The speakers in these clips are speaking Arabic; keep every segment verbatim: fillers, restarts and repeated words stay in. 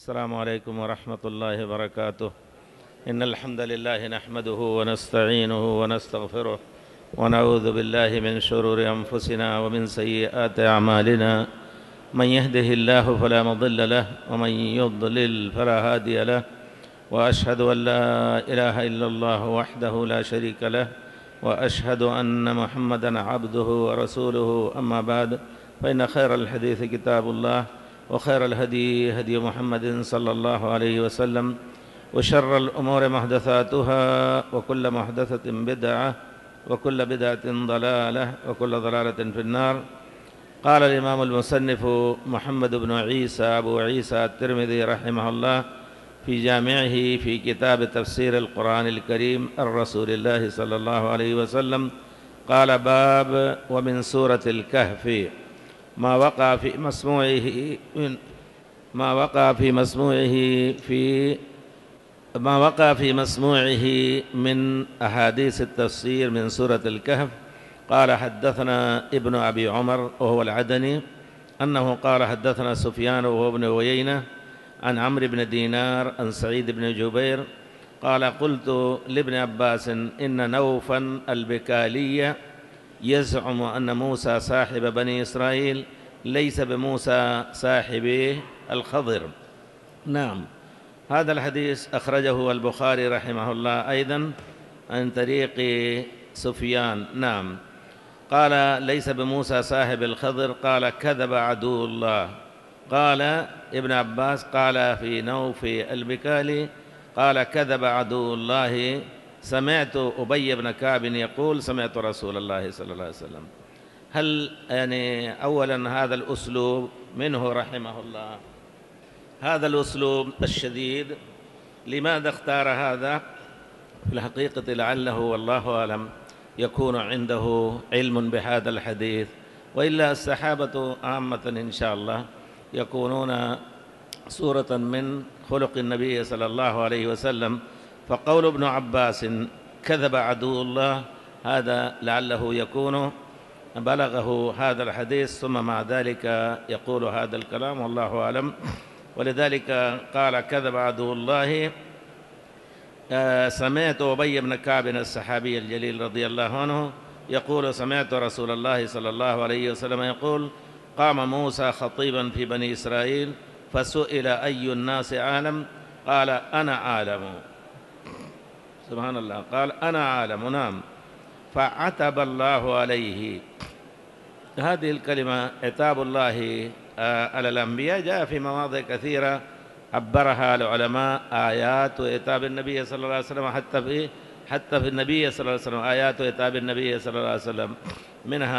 السلام عليكم ورحمة الله وبركاته. إن الحمد لله نحمده ونستعينه ونستغفره ونعوذ بالله من شرور أنفسنا ومن سيئات أعمالنا. من يهده الله فلا مضل له ومن يضلل فلا هادي له، وأشهد أن لا إله إلا الله وحده لا شريك له، وأشهد أن محمدًا عبده ورسوله. أما بعد، فإن خير الحديث كتاب الله، وخير الهدي هدي محمد صلى الله عليه وسلم، وشر الأمور محدثاتها، وكل محدثة بدعة، وكل بدعة ضلالة، وكل ضلالة في النار. قال الإمام المصنف محمد بن عيسى أبو عيسى الترمذي رحمه الله في جامعه في كتاب تفسير القرآن الكريم عن رسول الله صلى الله عليه وسلم قال: باب ومن سورة الكهف ما وقع في مسموعه ما وقع في مسموعه في ما وقع في مسموعه من أحاديث التفسير من سورة الكهف. قال: حدثنا ابن أبي عمر وهو العدني أنه قال: حدثنا سفيان وهو ابن عيينة عن عمرو بن دينار عن سعيد بن جبير قال: قلت لابن عباس: إن نوفا البكالي يزعم أن موسى صاحب بني إسرائيل ليس بموسى صاحب الخضر. نعم، هذا الحديث أخرجه البخاري رحمه الله أيضا عن طريق سفيان. نعم، قال: ليس بموسى صاحب الخضر. قال: كذب عدو الله. قال ابن عباس: قال في نوف البكالي قال: كذب عدو الله. سمعت أبي بن كعب يقول: سمعت رسول الله صلى الله عليه وسلم. هل يعني أولا هذا الأسلوب منه رحمه الله، هذا الأسلوب الشديد، لماذا اختار هذا؟ في الحقيقة لعله والله أعلم يكون عنده علم بهذا الحديث، وإلا الصحابة عامة إن شاء الله يكونون صورة من خلق النبي صلى الله عليه وسلم. فقول ابن عباس كذب عدو الله هذا لعله يكون بلغه هذا الحديث، ثم مع ذلك يقول هذا الكلام والله أعلم. ولذلك قال: كذب عدو الله. سمعت أبي بن كعب الصحابي الجليل رضي الله عنه يقول: سمعت رسول الله صلى الله عليه وسلم يقول: قام موسى خطيبا في بني إسرائيل فسئل: أي الناس عالم؟ قال: أنا عالم. سبحان الله، قال: أنا عالم. نعم، فعتب الله عليه. هذه الكلمة عتاب الله على الأنبياء جاء في مواضع كثيرة عبرها العلماء آيات عتاب النبي صلى الله عليه وسلم، حتى في حتى في النبي صلى الله عليه وسلم آيات عتاب النبي صلى الله عليه وسلم، منها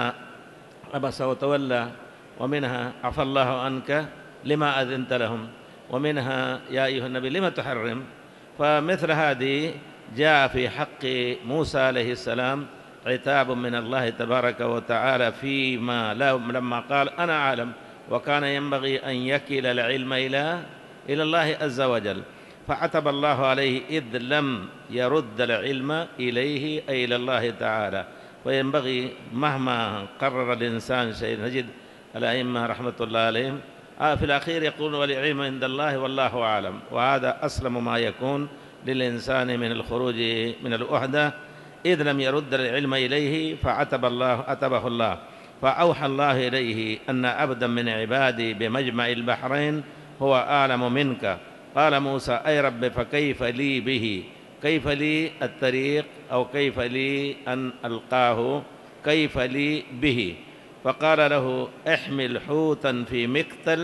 عبس وتولى، ومنها عفى الله عنك لما أذنت لهم، ومنها يا أيها النبي لما تحرم. فمثل هذه جاء في حق موسى عليه السلام عتاب من الله تبارك وتعالى فيما لما قال: أنا عالم، وكان ينبغي أن يكل العلم إلى إلى الله عز وجل. فعتب الله عليه إذ لم يرد العلم إليه أي إلى الله تعالى. وينبغي مهما قرر الإنسان شيء، نجد الأئمة رحمة الله عليهم في الأخير يقولون: والعلم عند الله والله أعلم. وهذا أسلم ما يكون للإنسان من الخروج من الوحدة، إذ لم يرد العلم إليه فعتب الله عتبه الله. فأوحى الله إليه أن عبدا من عبادي بمجمع البحرين هو أعلم منك. قال موسى: أي رب، فكيف لي به؟ كيف لي الطريق، أو كيف لي أن ألقاه؟ كيف لي به؟ فقال له: احمل حوتا في مكتل،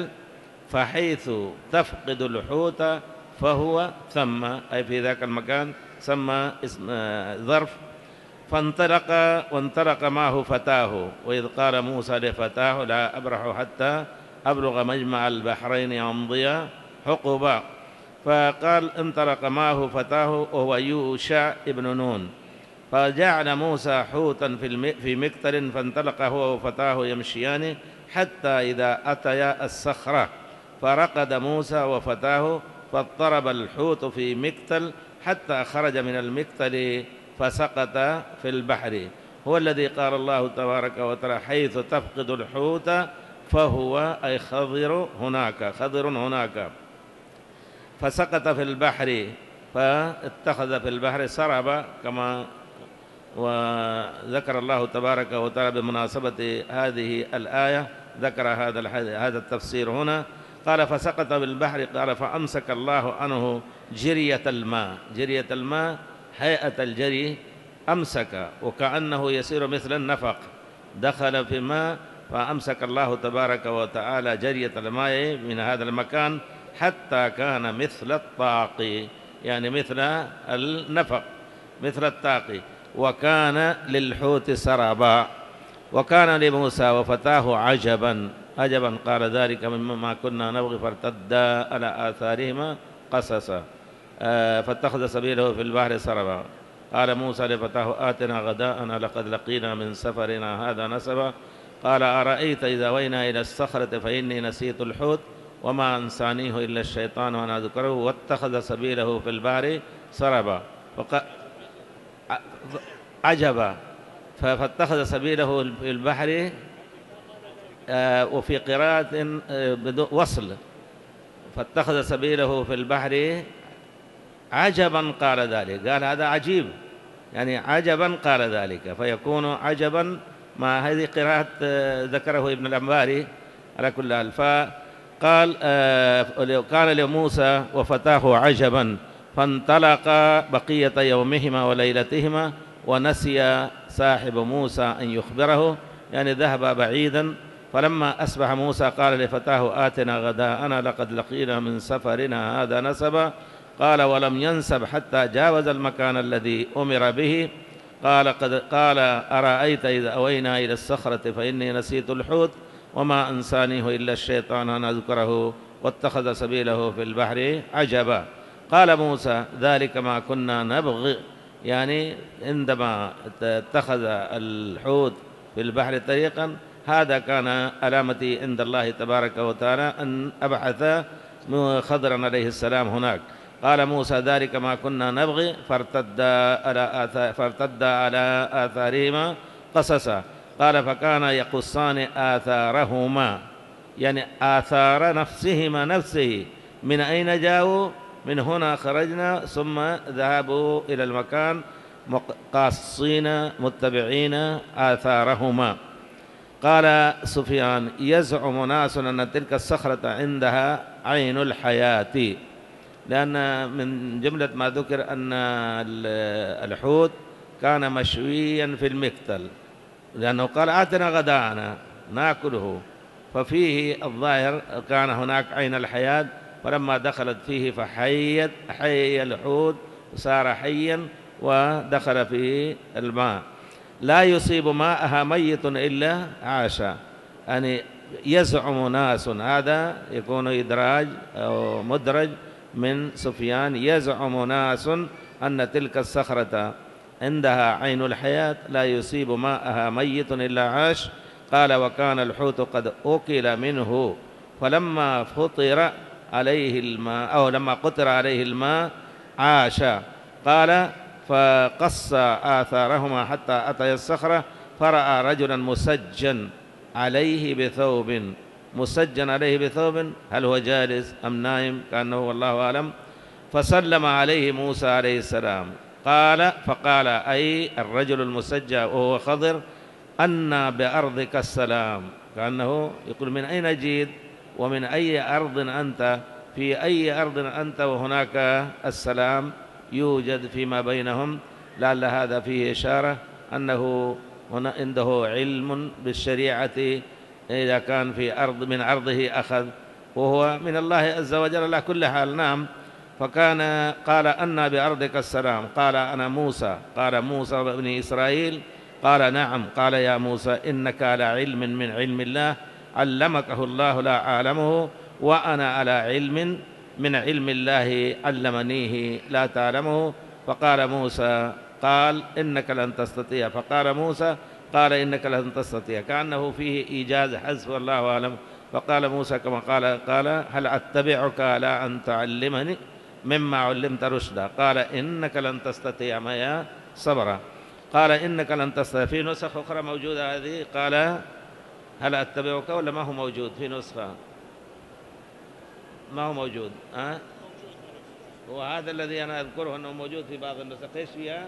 فحيث تفقد الحوت فهو ثم، أي في ذاك المكان، سمى اسم ظرف. فانطلق وانطلق معه فتاه، وإذ قال موسى لفتاه: لا أبرح حتى أبلغ مجمع البحرين أمضي حقبا. فقال: انطلق معه فتاه وهو يوشع ابن نون. فجعل موسى حوتا في مكتل، فانطلق هو وفتاه يمشيان حتى إذا أتيا الصخرة فرقد موسى وفتاه، فاضطرب الحوت في مكتل حتى خرج من المكتل فسقط في البحر. هو الذي قال الله تبارك وتعالى: حيث تفقد الحوت فهو أي خضر هناك، خضر هناك. فسقط في البحر، فاتخذ في البحر سربا، كما وذكر الله تبارك وتعالى بمناسبة هذه الآية، ذكر هذا هذا التفسير هنا. قال فسقط في البحر، قال فأمسك الله عنه جرية الماء. جرية الماء هيئة الجري، أمسك وكأنه يسير مثل النفق، دخل في ماء فأمسك الله تبارك وتعالى جرية الماء من هذا المكان حتى كان مثل الطاق، يعني مثل النفق، مثل الطاق. وكان للحوت سربا، وكان لموسى وفتاه عجبا. عجبا قال ذلك مما كنا نبغي فارتدا على آثارهما قصصا، آه فاتخذ سبيله في البحر سربا. قال موسى لفتاه آتنا غداءنا لقد لقينا من سفرنا هذا نسبا. قال أرأيت إذا أوينا إلى الصخرة فإني نسيت الحوت وما أنسانيه إلا الشيطان وأنا أذكره، واتخذ سبيله في البحر سربا. عجبا، فاتخذ سبيله في البحر. آه وفي قراءة آه وصل، فاتخذ سبيله في البحر عجبا قال ذلك، قال هذا عجيب، يعني عجبا قال ذلك، فيكون عجبا مع هذه قراءة آه ذكره ابن الأنباري على كل حال. فقال آه كان لموسى وفتاه عجبا، فانطلقا بقية يومهما وليلتهما، ونسي صاحب موسى أن يخبره، يعني ذهب بعيدا. فلما أصبح موسى قال لفتاه آتنا غداءنا لقد لقينا من سفرنا هذا نسبا. قال ولم ينسب حتى جاوز المكان الذي أمر به. قال قد قال أرأيت إذا أوينا إلى الصخرة فإني نسيت الحوت وما أنسانيه إلا الشيطان أن أذكره، واتخذ سبيله في البحر عجبا. قال موسى ذلك ما كنا نبغي، يعني عندما اتخذ الحوت في البحر طريقا، هذا كان علامتي عند الله تبارك وتعالى أن أبعث خضرا عليه السلام هناك. قال موسى ذلك ما كنا نبغي فارتدا على آثار فارتدا على آثارهما قصصا. قال فكان يقصان آثارهما، يعني آثار نفسهما نفسه، من أين جاءوا؟ من هنا خرجنا، ثم ذهبوا إلى المكان قاصين متبعين آثارهما. قال سفيان يزعم ناس أن تلك الصخرة عندها عين الحياة، لأن من جملة ما ذكر أن الحوت كان مشويا في المقتل، لأنه قال آتنا غداءنا نأكله، ففيه الظاهر كان هناك عين الحياة، فلما دخلت فيه فحيت حي الحوت صار حيا ودخل في الماء. لا يصيب ماءها ميت إلا عاشا، يعني يزعم ناس، هذا يكون إدراج أو مدرج من سفيان، يزعم ناس أن تلك الصخرة عندها عين الحياة لا يصيب ماءها ميت إلا عاش. قال وكان الحوت قد أكل منه، فلما فطر عليه الماء أو لما قطر عليه الماء عاش. قال فقص آثارهما حتى أتى الصخرة، فرأى رجلا مسجا عليه بثوب، مسجا عليه بثوب، هل هو جالس أم نائم كأنه والله أعلم. فسلم عليه موسى عليه السلام. قال فقال أي الرجل المسجى وهو خضر أن بأرضك السلام، كأنه يقول من أين جئت ومن أي أرض أنت، في أي أرض أنت وهناك السلام يوجد فيما بينهم. لعل هذا فيه إشارة أنه هنا عنده علم بالشريعة، إذا كان في أرض من أرضه أخذ، وهو من الله عز وجل على كل حال. نعم. فكان قال أن بأرضك السلام، قال أنا موسى. قال موسى بني إسرائيل. قال نعم. قال يا موسى إنك على علم من علم الله علمكه الله لا أعلمه، وأنا على علم من علم الله علمنيه لا تعلمه. فقال موسى قال إنك لن تستطيع، فقال موسى قال إنك لن تستطيع، كأنه فيه إيجاز حذف والله أعلم. فقال موسى كما قال قال هل أتبعك على أن تعلمني مما علمت رشدا. قال إنك لن تستطيع معي صبرا. قال إنك لن تستطيع. في نسخ أخرى موجودة هذه قال هل أتبعك، ولا ما هو موجود في نسخة؟ ما هو موجود. أه؟ وهذا الذي أنا أذكره أنه موجود في بعض النسخ. إيش فيها؟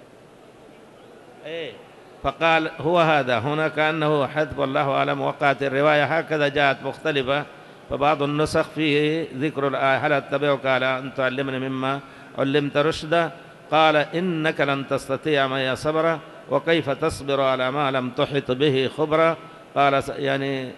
إيه، فقال هو هذا هنا كأنه حذف، والله أعلم. وقعت الرواية هكذا جاءت مختلفة، فبعض النسخ فيه ذكر الآية هل أتبعك على أن تعلمني مما علمت رشدا؟ قال إنك لن تستطيع معي صبرا وكيف تصبر على ما لم تحط به خبرا. قال يعني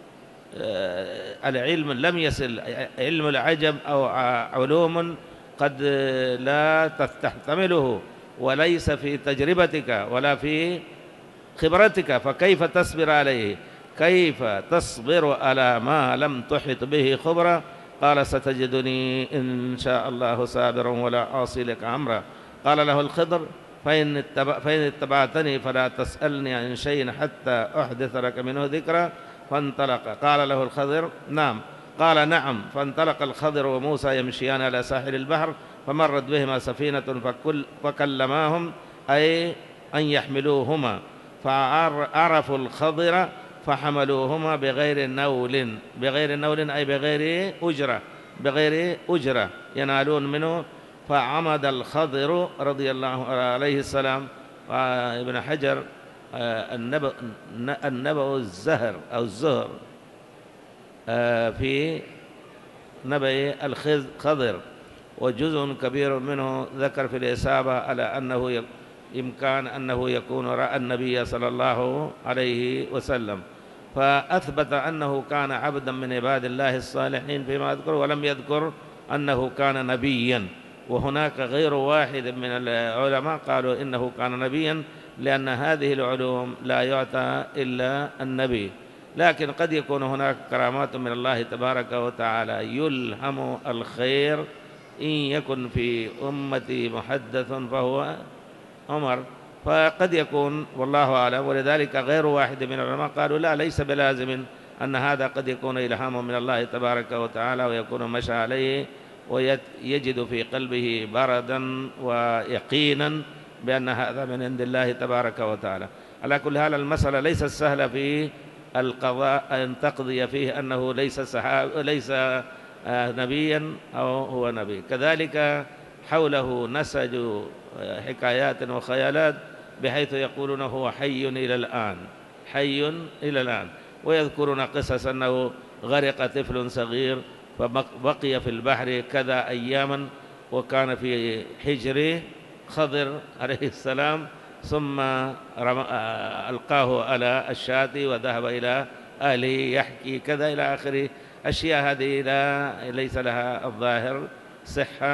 العلم لم يصل، علم العجم أو علوم قد لا تحتمله وليس في تجربتك ولا في خبرتك، فكيف تصبر عليه؟ كيف تصبر على ما لم تحط به خبرا؟ قال ستجدني إن شاء الله صابرا ولا أعصي لك أمرا. قال له الخضر فإن, اتبع فإن اتبعتني فلا تسألني عن شيء حتى أحدث لك منه ذكرا. فانطلق. قال له الخضر نعم. قال نعم. فانطلق الخضر وموسى يمشيان على ساحل البحر، فمرت بهما سفينة فكل فكلماهم أي أن يحملوهما، فعرفوا الخضر فحملوهما بغير نول. بغير نول أي بغير أجرة، بغير أجرة ينالون منه. فعمد الخضر رضي الله عليه السلام. ابن حجر النبأ النبأ الزهر أو الزهر في نبأ الخضر، وجزء كبير منه ذكر في الإصابة على أنه إمكان أنه يكون رأى النبي صلى الله عليه وسلم، فأثبت أنه كان عبدا من عباد الله الصالحين فيما أذكر، ولم يذكر أنه كان نبيا. وهناك غير واحد من العلماء قالوا إنه كان نبيا، لأن هذه العلوم لا يعطى إلا النبي. لكن قد يكون هناك كرامات من الله تبارك وتعالى يلهم الخير. إن يكن في أمتي محدث فهو عمر، فقد يكون والله أعلم. ولذلك غير واحد من العلماء قالوا لا، ليس بلازم أن هذا قد يكون إلهام من الله تبارك وتعالى ويكون مشى عليه ويجد في قلبه بردا ويقينا بأن هذا من عند الله تبارك وتعالى. على كل حال المسألة ليست سهلة في القضاء أن تقضي فيه أنه ليس سحاب ليس نبيا أو هو نبي. كذلك حوله نسج حكايات وخيالات بحيث يقولون هو حي إلى الآن، حي إلى الآن، ويذكرون قصص أنه غرق طفل صغير فبقي في البحر كذا أياما وكان في حجر خضر عليه السلام، ثم ألقاه على الشاة وذهب إلى أهله يحكي كذا إلى آخر أشياء هذه لا ليس لها الظاهر صحة.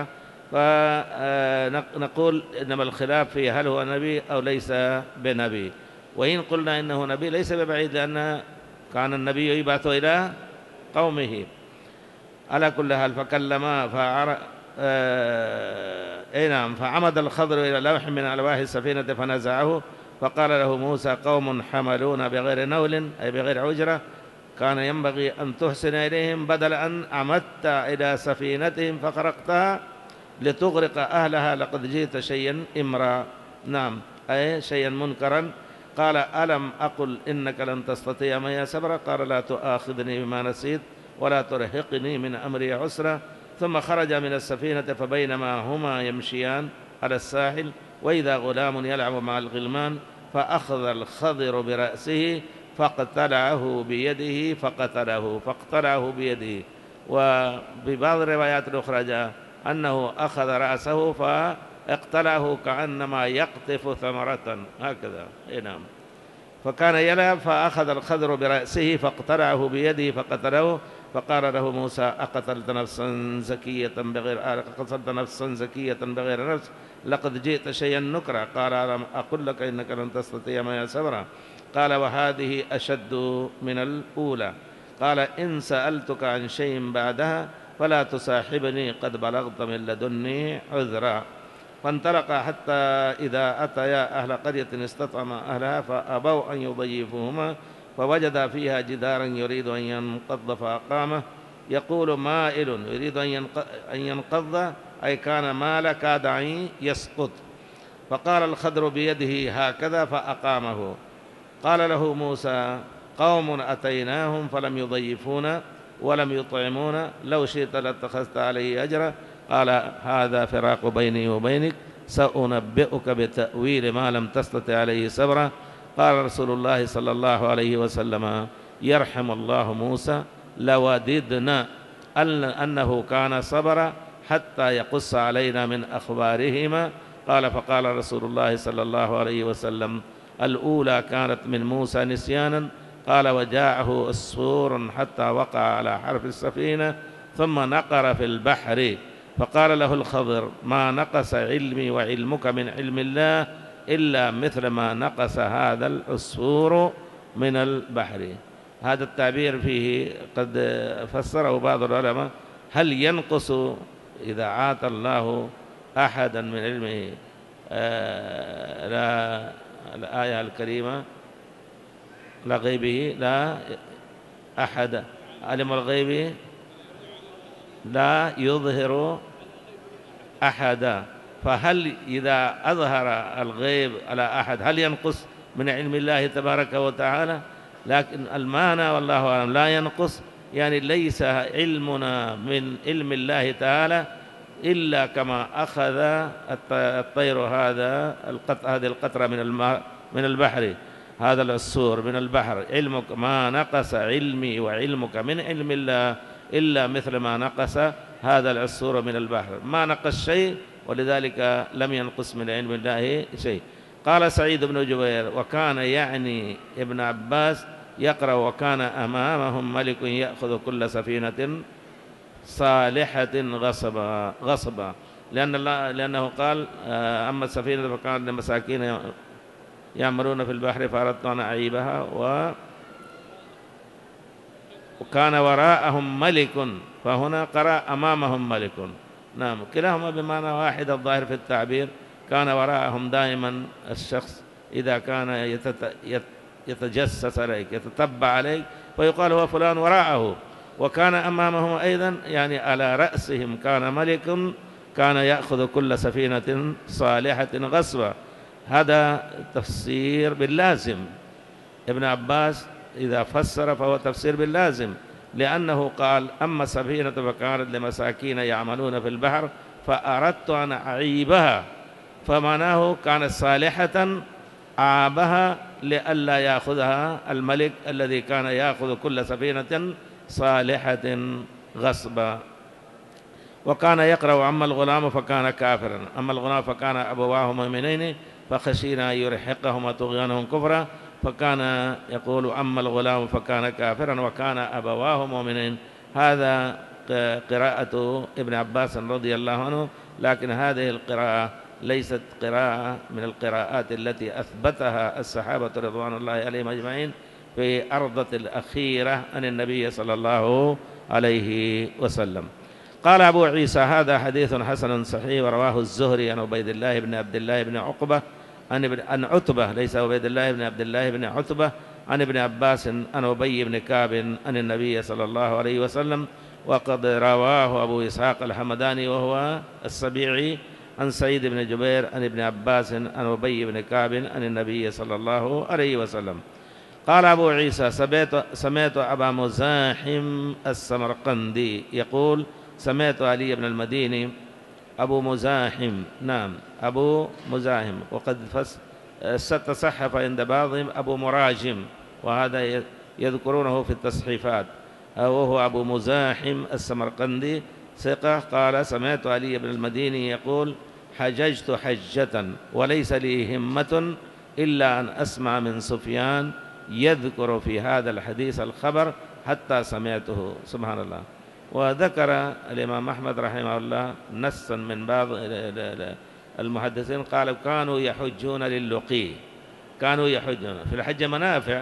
فنقول إنما الخلاف في هل هو نبي أو ليس بنبي. وإن قلنا إنه نبي ليس ببعيد، لأن كان النبي يبعث إلى قومه. على كل حال فكلما فعر... آه... أي نعم. فعمد الخضر إلى لوح من ألواح السفينة فنزعه، فقال له موسى قوم حملون بغير نول أي بغير عجرة، كان ينبغي أن تحسن إليهم بدل أن عمدت إلى سفينتهم فخرقتها لتغرق أهلها، لقد جئت شيئا إمرا. نعم، أي شيئا منكرا. قال ألم أقل إنك لن تستطيع معي صبرا؟ قال لا تؤاخذني بما نسيت ولا ترهقني من أمري عسرا. ثم خرج من السفينة فبينما هما يمشيان على الساحل وإذا غلام يلعب مع الغلمان، فأخذ الخضر برأسه فاقتلعه بيده فقتله فاقتلعه بيده. وببعض الروايات الأخرى جاء أنه أخذ رأسه فاقتلعه كأنما يقطف ثمرة هكذا. نعم. فكان يلعب فأخذ الخضر برأسه فاقتلعه بيده فقتله. فقال له موسى أقتلت نفسا زكية بغير أقتلت نفسا زكية بغير نفس لقد جئت شيئا نكرا. قال ألم أقل لك إنك لن تستطيع معي صبرا؟ قال وهذه أشد من الأولى. قال إن سألتك عن شيء بعدها فلا تصاحبني قد بلغت من لدني عذرا. فانطلق حتى إذا أتيا أهل قرية استطعما أهلها فأبوا أن يضيفوهما، فوجد فيها جدارا يريد أن ينقض فأقامه، يقول مائل يريد أن ينقض أي كان مال كاد أن يسقط. فقال الخضر بيده هكذا فأقامه. قال له موسى قوم أتيناهم فلم يضيفونا ولم يطعمونا، لو شئت لاتخذت عليه أجرا. قال هذا فراق بيني وبينك، سأنبئك بتأويل ما لم تستطع عليه صبرا. قال رسول الله صلى الله عليه وسلم يرحم الله موسى، لوددنا أنه كان صبرا حتى يقص علينا من أخبارهما. قال فقال رسول الله صلى الله عليه وسلم الأولى كانت من موسى نسيانا. قال وجاءه عصفور حتى وقع على حرف السفينة ثم نقر في البحر، فقال له الخضر ما نقص علمي وعلمك من علم الله إلا مثل ما نقص هذا العصفور من البحر. هذا التعبير فيه قد فسره بعض العلماء هل ينقص إذا عاطى الله أحدا من علمه؟ آه لا الآية الكريمة لا غيبه لا أحد علم الغيب لا يظهر أحدا، فهل إذا أظهر الغيب على أحد هل ينقص من علم الله تبارك وتعالى؟ لكن المعنى والله أعلم لا ينقص، يعني ليس علمنا من علم الله تعالى إلا كما أخذ الطير هذا هذه القطرة من الماء من البحر، هذا العصفور من البحر، علمك ما نقص علمي وعلمك من علم الله إلا مثل ما نقص هذا العصفور من البحر، ما نقص شيء، ولذلك لم ينقص من علم الله شيء. قال سعيد بن جبير وكان يعني ابن عباس يقرأ وكان أمامهم ملك يأخذ كل سفينة صالحة غصبا غصبا لأن الله لأنه قال أما السفينة فكانت لمساكين يعملون في البحر فأردت أن أعيبها و وكان وراءهم ملك، فهنا قرأ أمامهم ملك. نعم كلاهما بمعنى واحد الظاهر في التعبير. كان وراءهم دائما الشخص إذا كان يتجسس عليك يتتبع عليك فيقال هو فلان وراءه، وكان أمامهم أيضا يعني على رأسهم كان ملك كان يأخذ كل سفينة صالحة غصبا. هذا تفسير باللازم، ابن عباس إذا فسر فهو تفسير باللازم، لأنه قال أما السفينة فكانت لمساكين يعملون في البحر فأردت أن أعيبها، فمعناه كانت صالحة عابها لئلا يأخذها الملك الذي كان يأخذ كل سفينة صالحة غصبا. وكان يقرأ أما الغلام فكان كافرا، أما الغلام فكان أبواه مؤمنين فخشينا أن يرهقهما طغيانهم كفرا، فكان يقول أما الغلام فكان كافرا وكان أبواه مؤمنين. هذا قراءة ابن عباس رضي الله عنه، لكن هذه القراءة ليست قراءة من القراءات التي أثبتها الصحابة رضوان الله عليهم أجمعين في أرضة الأخيرة عن النبي صلى الله عليه وسلم. قال أبو عيسى هذا حديث حسن صحيح، ورواه الزهري عن عبيد الله بن عبد الله بن عقبة عن عتبة ليس عبيد الله بن عبد الله بن عتبة عن ابن عباس عن أبي بن كعب عن النبي صلى الله عليه وسلم. وقد رواه أبو إسحاق الحمداني وهو السبيعي عن سعيد بن جبير عن ابن عباس عن أبي بن كعب عن النبي صلى الله عليه وسلم. قال أبو عيسى سمعت أبا مزاحم السمرقندي يقول سمعت علي بن المديني أبو مزاحم نعم أبو مزاحم، وقد تصحف عند بعضهم أبو مراجم، وهذا يذكرونه في التصحيفات، وهو أبو مزاحم السمرقندي ثقة. قال سمعت علي بن المديني يقول حججت حجة وليس لي همة إلا أن أسمع من سفيان يذكر في هذا الحديث الخبر حتى سمعته. سبحان الله. وذكر الإمام أحمد رحمه الله نصا من بعض المحدثين قالوا كانوا يحجون للقي، كانوا يحجون في الحج منافع،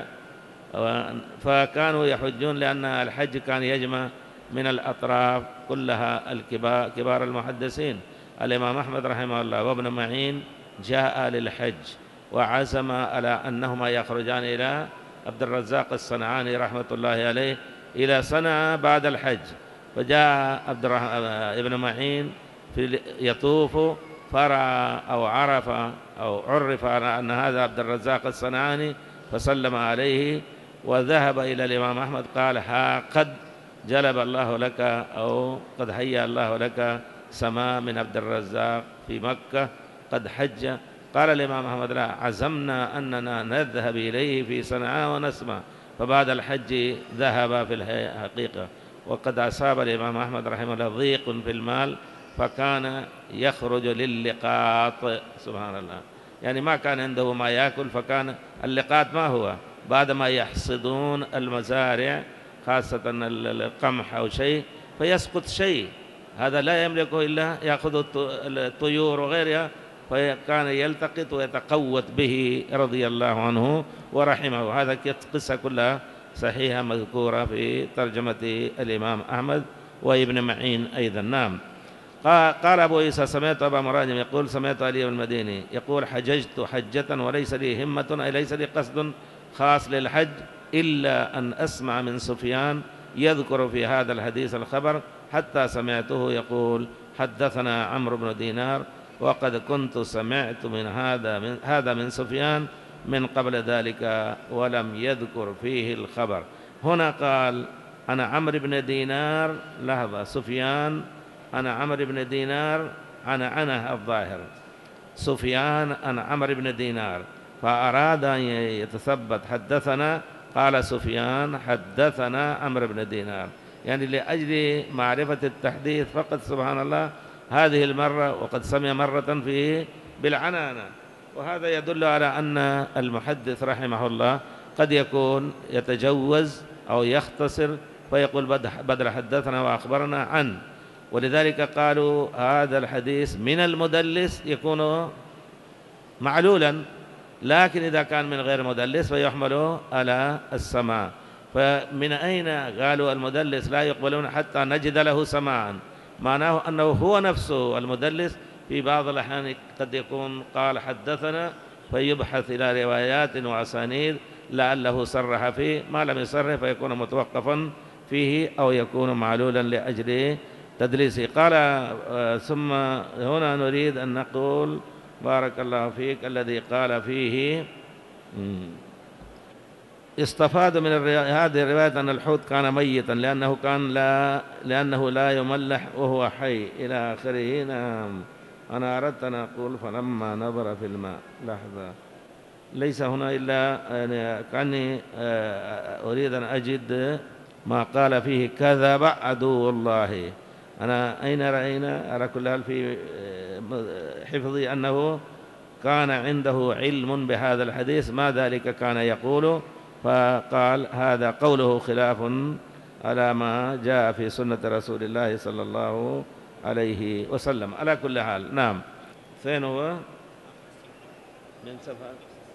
فكانوا يحجون لأن الحج كان يجمع من الأطراف كلها الكبار كبار المحدثين. الإمام أحمد رحمه الله وابن معين جاء للحج وعزم على أنهما يخرجان إلى عبد الرزاق الصنعاني رحمة الله عليه إلى صنعاء بعد الحج، فجاء عبد ابن معين في يطوف فرأى أو عرف أو عرف أن هذا عبد الرزاق الصنعاني فسلم عليه وذهب إلى الإمام أحمد قال ها قد جلب الله لك أو قد هيأ الله لك سماء من عبد الرزاق في مكة قد حج. قال الإمام أحمد لا، عزمنا أننا نذهب إليه في صنعاء ونسمع، فبعد الحج ذهب في الحقيقة. وقد أصاب الإمام أحمد رحمه الله ضيق في المال، فكان يخرج للقاط. سبحان الله، يعني ما كان عنده ما يأكل، فكان اللقاط ما هو؟ بعدما يحصدون المزارع خاصة القمح أو شيء فيسقط شيء، هذا لا يملكه إلا يأخذ الطيور وغيرها، فكان يلتقط ويتقوت به رضي الله عنه ورحمه. هذا قصة كلها صحيحة مذكورة في ترجمة الإمام أحمد وابن معين أيضا. نعم. قال أبو عيسى سمعت أبا مراجم يقول سمعت علي المديني يقول حججت حجة وليس لي همة، أي ليس لي قصد خاص للحج إلا أن أسمع من سفيان يذكر في هذا الحديث الخبر، حتى سمعته يقول حدثنا عمرو بن دينار، وقد كنت سمعت من هذا من هذا من سفيان من قبل ذلك ولم يذكر فيه الخبر. هنا قال أنا عمرو بن دينار، لحظة، سفيان أنا عمرو بن دينار، أنا أنا الظاهر سفيان أنا عمرو بن دينار، فأراد أن يتثبت حدثنا، قال سفيان حدثنا عمرو بن دينار، يعني لأجل معرفة التحديث فقط. سبحان الله، هذه المرة وقد سمع مرة فيه بالعنانة، وهذا يدل على أن المحدث رحمه الله قد يكون يتجوز أو يختصر فيقول بدر حدثنا وأخبرنا عن، ولذلك قالوا هذا الحديث من المدلس يكون معلولا، لكن إذا كان من غير مدلس فيحمل على السماع. فمن أين قالوا المدلس لا يقبلون حتى نجد له سماعا؟ معناه أنه هو نفسه المدلس في بعض الأحيان قد يكون قال حدثنا، فيبحث إلى روايات وأسانيد لعله صرح فيه، ما لم يصرح فيكون متوقفا فيه أو يكون معلولا لأجل تدليسه. قال ثم هنا نريد أن نقول بارك الله فيك الذي قال فيه استفاد من هذه الرواية أن الحوت كان ميتا لأنه كان لا لأنه لا يملح وهو حي إلى آخره. نعم. أنا أردت أن أقول فلما نظر في الماء، لحظة، ليس هنا إلا يعني كأني أريد أن أجد ما قال فيه كذب عدو الله. أنا أين رأينا؟ على كل حال في حفظي أنه كان عنده علم بهذا الحديث، ما ذلك كان يقول، فقال هذا قوله خلاف على ما جاء في سنة رسول الله صلى الله عليه وسلم. على كل حال. نعم. فين هو؟ من صفحة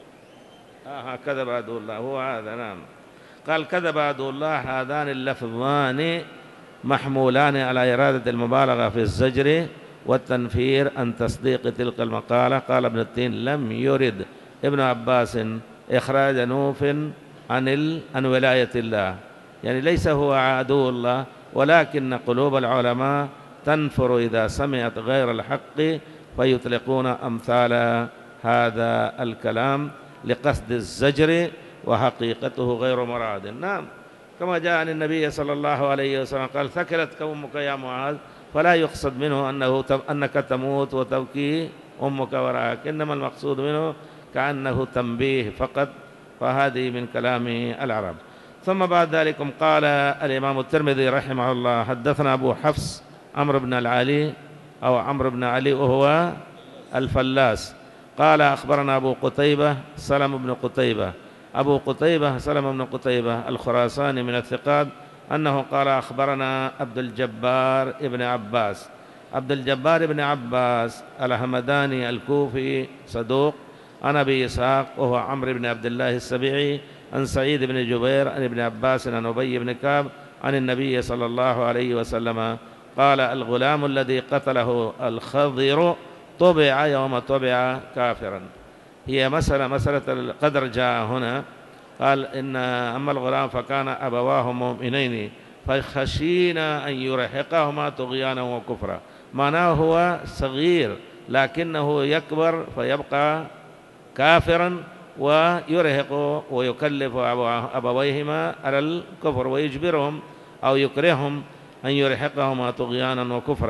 آه كذب عدو الله، هو هذا. نعم. قال كذب عدو الله، هذان اللفظان محمولان على إرادة المبالغة في الزجر والتنفير عن تصديق تلك المقالة. قال ابن التين لم يرد ابن عباس إخراج نوف عن, ال... عن ولاية الله، يعني ليس هو عدو الله، ولكن قلوب العلماء تنفر إذا سمعت غير الحق فيطلقون أمثال هذا الكلام لقصد الزجر وحقيقته غير مراد. نعم. كما جاء عن النبي صلى الله عليه وسلم قال ثكلتك أمك يا معاذ، فلا يقصد منه أنه أنك تموت وتبكي أمك وراءك، إنما المقصود منه كأنه تنبيه فقط، فهذه من كلام العرب. ثم بعد ذلك قال الإمام الترمذي رحمه الله حدثنا أبو حفص عمرو بن العلي أو عمرو بن علي وهو الفلاس، قال أخبرنا أبو قتيبة سلم بن قتيبة، أبو قتيبة سلم بن قتيبة الخراساني من الثقات، أنه قال أخبرنا عبد الجبار ابن عباس. عبد الجبار ابن عباس الهمداني الكوفي صدوق، عن أبي إسحاق وهو عمرو بن عبد الله السبيعي، عن سعيد بن جبير عن ابن عباس عن أبي بن كعب عن النبي صلى الله عليه وسلم قال الغلام الذي قتله الخضر طبع يوم طبع كافرا. هي مسألة مسألة القدر جاء هنا، قال إن أما الغلام فكان أبواه مؤمنين فخشينا أن يرهقهما طغيانا وكفرا، معناه هو صغير لكنه يكبر فيبقى كافرا ويرهق ويكلف أبويهما على الكفر ويجبرهم أو يكرههم أن يرهقهما طغيانا وكفرا.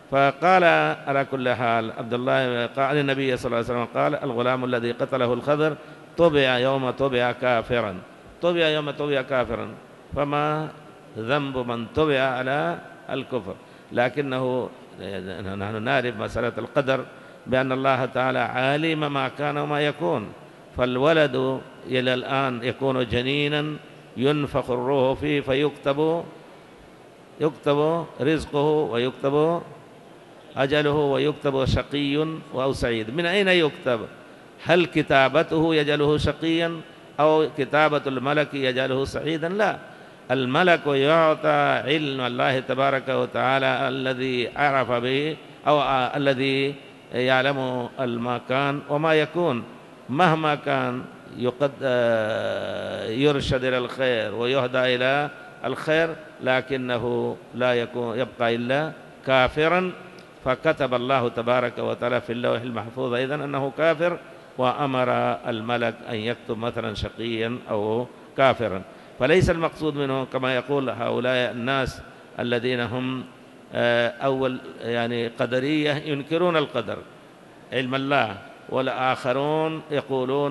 فقال على كل حال عبد الله قال النبي صلى الله عليه وسلم قال الغلام الذي قتله الخضر طبع يوم طبع كافرا، طبع يوم طبع كافرا، فما ذنب من طبع على الكفر. لكنه نحن نعرف مسألة القدر بأن الله تعالى عالم ما كان وما يكون، فالولد إلى الآن يكون جنينا ينفخ الروح فيه فيكتب يكتب رزقه ويكتب أجله ويكتب شقي أو سعيد. من أين يكتب؟ هل كتابته يجعله شقيا أو كتابة الملك يجعله سعيدا؟ لا، الملك يعطى علم الله تبارك وتعالى الذي عرف به أو الذي يعلم المكان وما يكون، مهما كان يقد يرشد إلى الخير ويهدى إلى الخير، لكنه لا يكون يبقى إلا كافرا. فكتب الله تبارك وتعالى في اللوح المحفوظ أيضا أنه كافر، وأمر الملك أن يكتب مثلا شقيا أو كافرا. فليس المقصود منه كما يقول هؤلاء الناس الذين هم أول يعني قدرية ينكرون القدر علم الله، والآخرون يقولون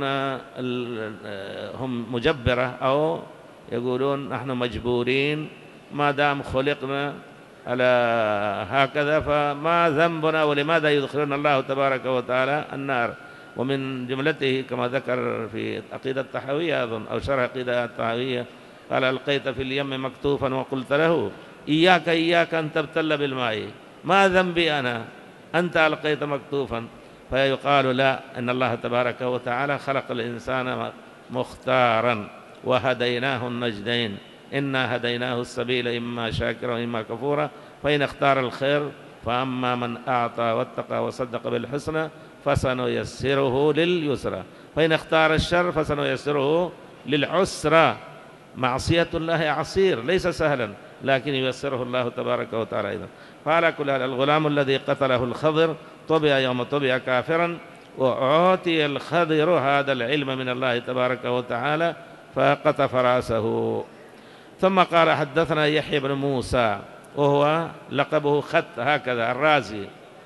هم مجبرة أو يقولون نحن مجبورين ما دام خلقنا على هكذا فما ذنبنا ولماذا يدخلنا الله تبارك وتعالى النار. ومن جملته كما ذكر في عقيدة الطحاوية أظن أو شرح عقيدة الطحاوية قال ألقيت في اليم مكتوفا وقلت له إياك إياك أن تبتل بالماء، ما ذنبي أنا، أنت ألقيت مكتوفا. فيقال لا، إن الله تبارك وتعالى خلق الإنسان مختارا وهديناه النجدين، إنا هديناه السبيل إما شاكرا وإما كفورا، فإن اختار الخير فأما من أعطى واتقى وصدق بالحسنى فسنيسره لليسرى، فإن اختار الشر فسنيسره للعسرى. معصية الله عسير ليس سهلا، لكن ييسره الله تبارك وتعالى أيضا. فعلى كل حال الغلام الذي قتله الخضر طبع يوم طبع كافرا، وأعطي الخضر هذا العلم من الله تبارك وتعالى فقطف رأسه. ثم قال حدثنا يحيى بن موسى وهو لقبه خط هكذا الرازي.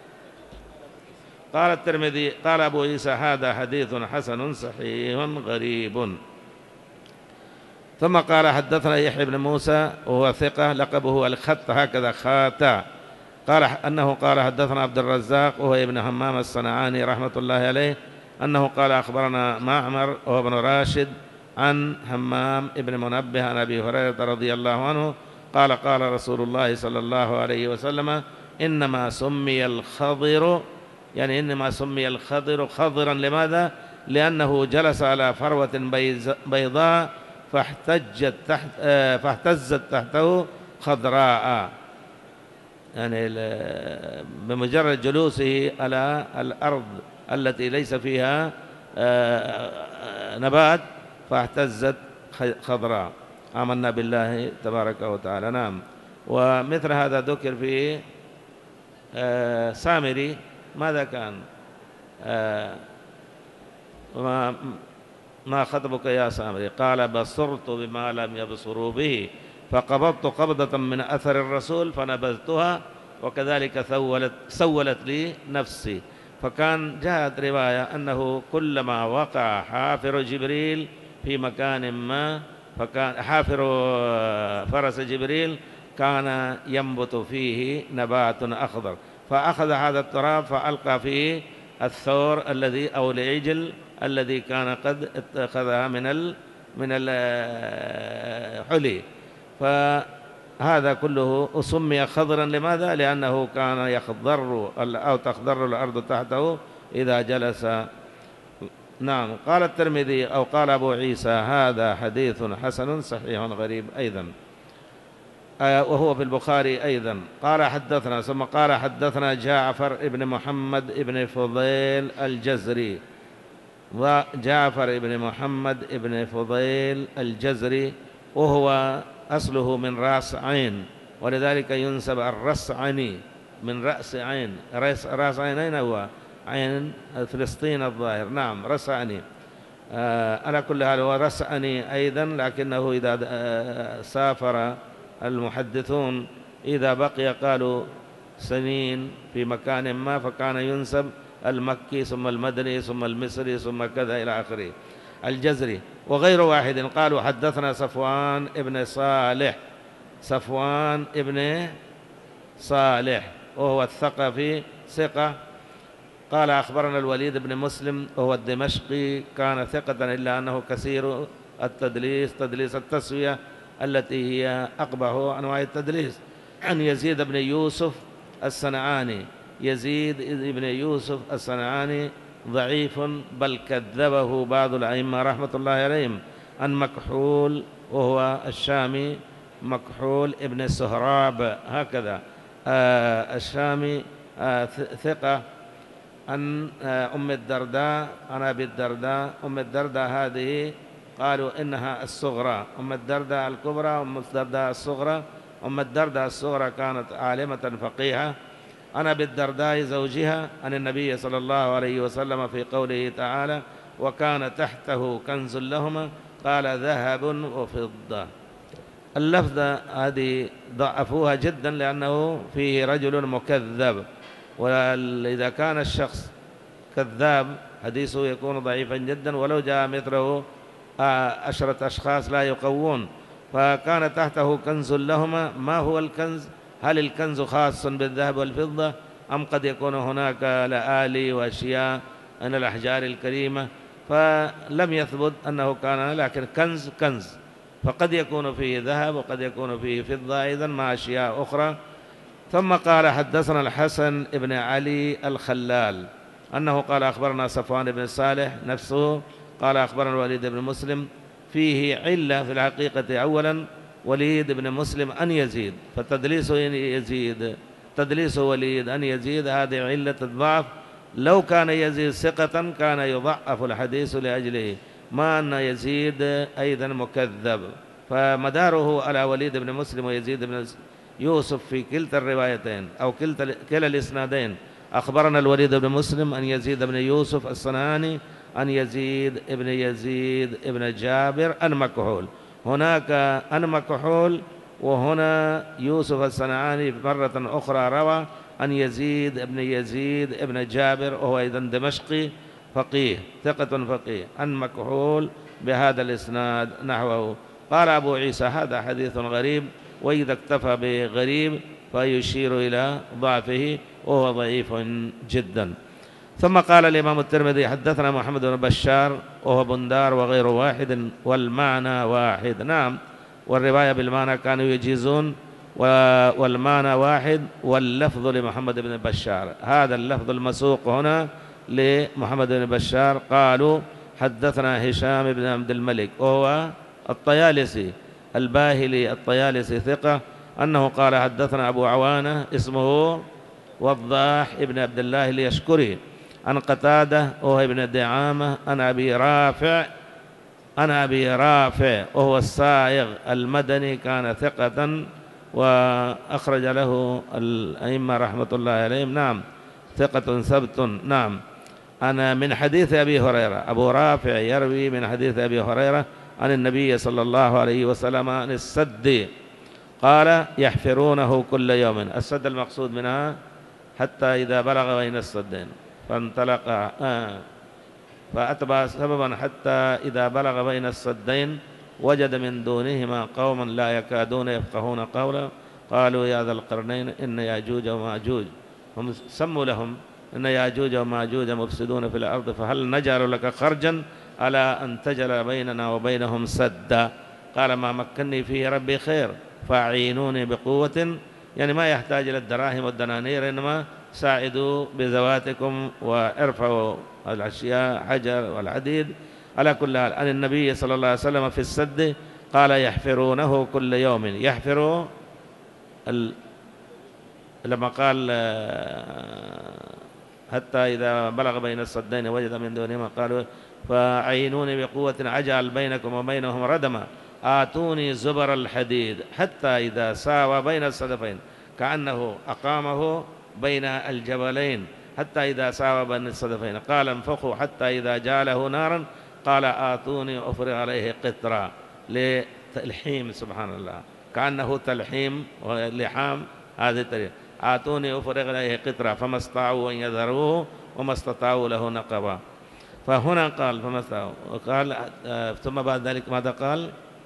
قال الترمذي قال أبو عيسى هذا حديث حسن صحيح غريب. ثم قال حدثنا يحيى بن موسى وهو ثقة لقبه الخط هكذا خاتا. قال أنه قال حدثنا عبد الرزاق وهو ابن همام الصنعاني رحمة الله عليه أنه قال أخبرنا معمر وهو ابن راشد عن همام ابن منبه عن أبي هريرة رضي الله عنه قال قال رسول الله صلى الله عليه وسلم إنما سمي الخضر، يعني إنما سمي الخضر خضرا لماذا؟ لأنه جلس على فروة بيضاء فاحتجت تحت فاهتزت تحته خضراء، يعني بمجرد جلوسه على الأرض التي ليس فيها نبات فاهتزت خضراء. آمنا بالله تبارك وتعالى. نعم. ومثل هذا ذكر في سامري ماذا كان وما ما خطبك يا سامري؟ قال بصرت بما لم يبصروا به فقبضت قبضة من أثر الرسول فنبذتها وكذلك سولت, سولت لي نفسي. فكان جاءت رواية أنه كلما وقع حافر جبريل في مكان ما فكان حافر فرس جبريل كان ينبت فيه نبات أخضر، فأخذ هذا التراب فألقى فيه الثور الذي أو العجل الذي كان قد اتخذها من ال من الحلي. فهذا كله سمي خضرا لماذا؟ لأنه كان يخضر أو تخضر الأرض تحته إذا جلس. نعم. قال الترمذي أو قال أبو عيسى هذا حديث حسن صحيح غريب أيضا، وهو في البخاري أيضا. قال حدثنا ثم قال حدثنا جعفر ابن محمد ابن فضيل الجزري، وجعفر ابن محمد ابن فضيل الجزري وهو أصله من رأس عين، ولذلك ينسب الرسعني من رأس عين. رأس عين أين هو؟ عين فلسطين الظاهر. نعم رسعني. آه على كل حال هو رسعني أيضا، لكنه إذا آه سافر المحدثون إذا بقي قالوا سنين في مكان ما، فكان ينسب المكي ثم المدني ثم المصري ثم كذا إلى آخره، الجزري وغير واحد. قالوا حدثنا صفوان ابن صالح، صفوان ابن صالح وهو الثقفي ثقة. قال أخبرنا الوليد بن مسلم وهو الدمشقي، كان ثقة إلا أنه كثير التدليس، تدليس التسوية التي هي أقبح أنواع التدليس. عن يزيد بن يوسف الصنعاني، يزيد بن يوسف الصنعاني ضعيف بل كذبه بعض الأئمة رحمة الله عليهم. عن مكحول وهو الشامي، مكحول ابن سهراب هكذا آه الشامي آه ثقة. عن آه أم الدرداء، عن أبي الدرداء. أم الدرداء هذه قالوا إنها الصغرى، أم الدرداء الكبرى، أم الدرداء الصغرى. أم الدرداء الصغرى كانت عالمة فقيهة. عن أبي الدرداء زوجها عن النبي صلى الله عليه وسلم في قوله تعالى: وكان تحته كنز لهما قال ذهب وفضة. اللفظة هذه ضعفوها جدا لأنه فيه رجل مكذب، وإذا كان الشخص كذاب حديثه يكون ضعيفا جدا، ولو جاء مثله عشرة أشخاص لا يقوون. فكان تحته كنز لهما، ما هو الكنز؟ هل الكنز خاص بالذهب والفضة أم قد يكون هناك لآلي وأشياء من الأحجار الكريمة؟ فلم يثبت أنه كان، لكن كنز كنز، فقد يكون فيه ذهب وقد يكون فيه فضة أيضا مع أشياء أخرى. ثم قال حدثنا الحسن بن علي الخلال أنه قال أخبرنا صفوان بن صالح نفسه قال أخبرنا الوليد بن مسلم. فيه علة في الحقيقة. أولا وليد بن مسلم أن يزيد، فتدليس يزيد، تدليس وليد أن يزيد هذه علة الضعف. لو كان يزيد ثقة كان يضعف الحديث لأجله، ما أن يزيد أيضا مكذب. فمداره على وليد بن مسلم ويزيد بن يوسف في كلتا الروايتين أو كلتا كلا الإسنادين. أخبرنا الوليد بن مسلم أن يزيد بن يوسف الصنعاني أن يزيد ابن يزيد ابن جابر أن مكحول، هناك أن مكحول، وهنا يوسف الصنعاني مرة أخرى روى أن يزيد ابن يزيد ابن جابر وهو أيضا دمشقي فقيه ثقة فقيه أن مكحول بهذا الإسناد نحوه. قال أبو عيسى هذا حديث غريب، وإذا اكتفى بغريب فيشير إلى ضعفه وهو ضعيف جدا. ثم قال الإمام الترمذي حدثنا محمد بن بشار وهو بندار وغير واحد والمعنى واحد. نعم، والرواية بالمعنى كانوا يجيزون والمعنى واحد، واللفظ لمحمد بن بشار. هذا اللفظ المسوق هنا لمحمد بن بشار. قالوا حدثنا هشام بن عبد الملك وهو الطيالسي الباهلي الطيالسي ثقة، أنه قال حدثنا أبو عوانة اسمه وضاح ابن عبد الله اليشكري عن قتادة وهو ابن دعامة عن أبي رافع عن أبي رافع وهو الصائغ المدني كان ثقة وأخرج له الأئمة رحمة الله عليهم. نعم ثقة ثبت. نعم. أنا من حديث أبي هريرة، أبو رافع يروي من حديث أبي هريرة عن النبي صلى الله عليه وسلم عن السد قال يحفرونه كل يوم. السد المقصود منها حتى إذا بلغ بين السدين فانطلق آه فأتبع سببا حتى إذا بلغ بين السدين وجد من دونهما قوما لا يكادون يفقهون قولا قالوا يا ذا القرنين إن ياجوج وماجوج، هم سموا لهم إن ياجوج وماجوج مفسدون في الأرض فهل نجعل لك خرجا على أن تجعل بيننا وبينهم سدا؟ قال ما مكنني فيه ربي خير فأعينوني بقوة، يعني ما يحتاج إلى الدراهم والدنانير، إنما ساعدوا بذواتكم وارفعوا الأشياء حجر والحديد. على كل حال عن النبي صلى الله عليه وسلم في السد قال يحفرونه كل يوم. يحفر ال... لما قال حتى إذا بلغ بين السدين وجد من دونهما قالوا فأعينوني بقوة أجعل بينكم وبينهم ردما آتوني زبر الحديد حتى إذا ساوى بين الصدفين كأنه أقامه بين الجبلين حتى إذا ساوى بين الصدفين قال انفخوا حتى إذا جعله نارا قال آتوني أفرغ عليه قطرا لتلحيم. سبحان الله، كأنه تلحيم ولحام هذه الطريقة. آتوني أفرغ عليه قطرة فما استطاعوا أن يذروه وما استطاعوا له نقبا. فهنا قال فما استطاعوا، وقال ثم بعد ذلك ماذا قال؟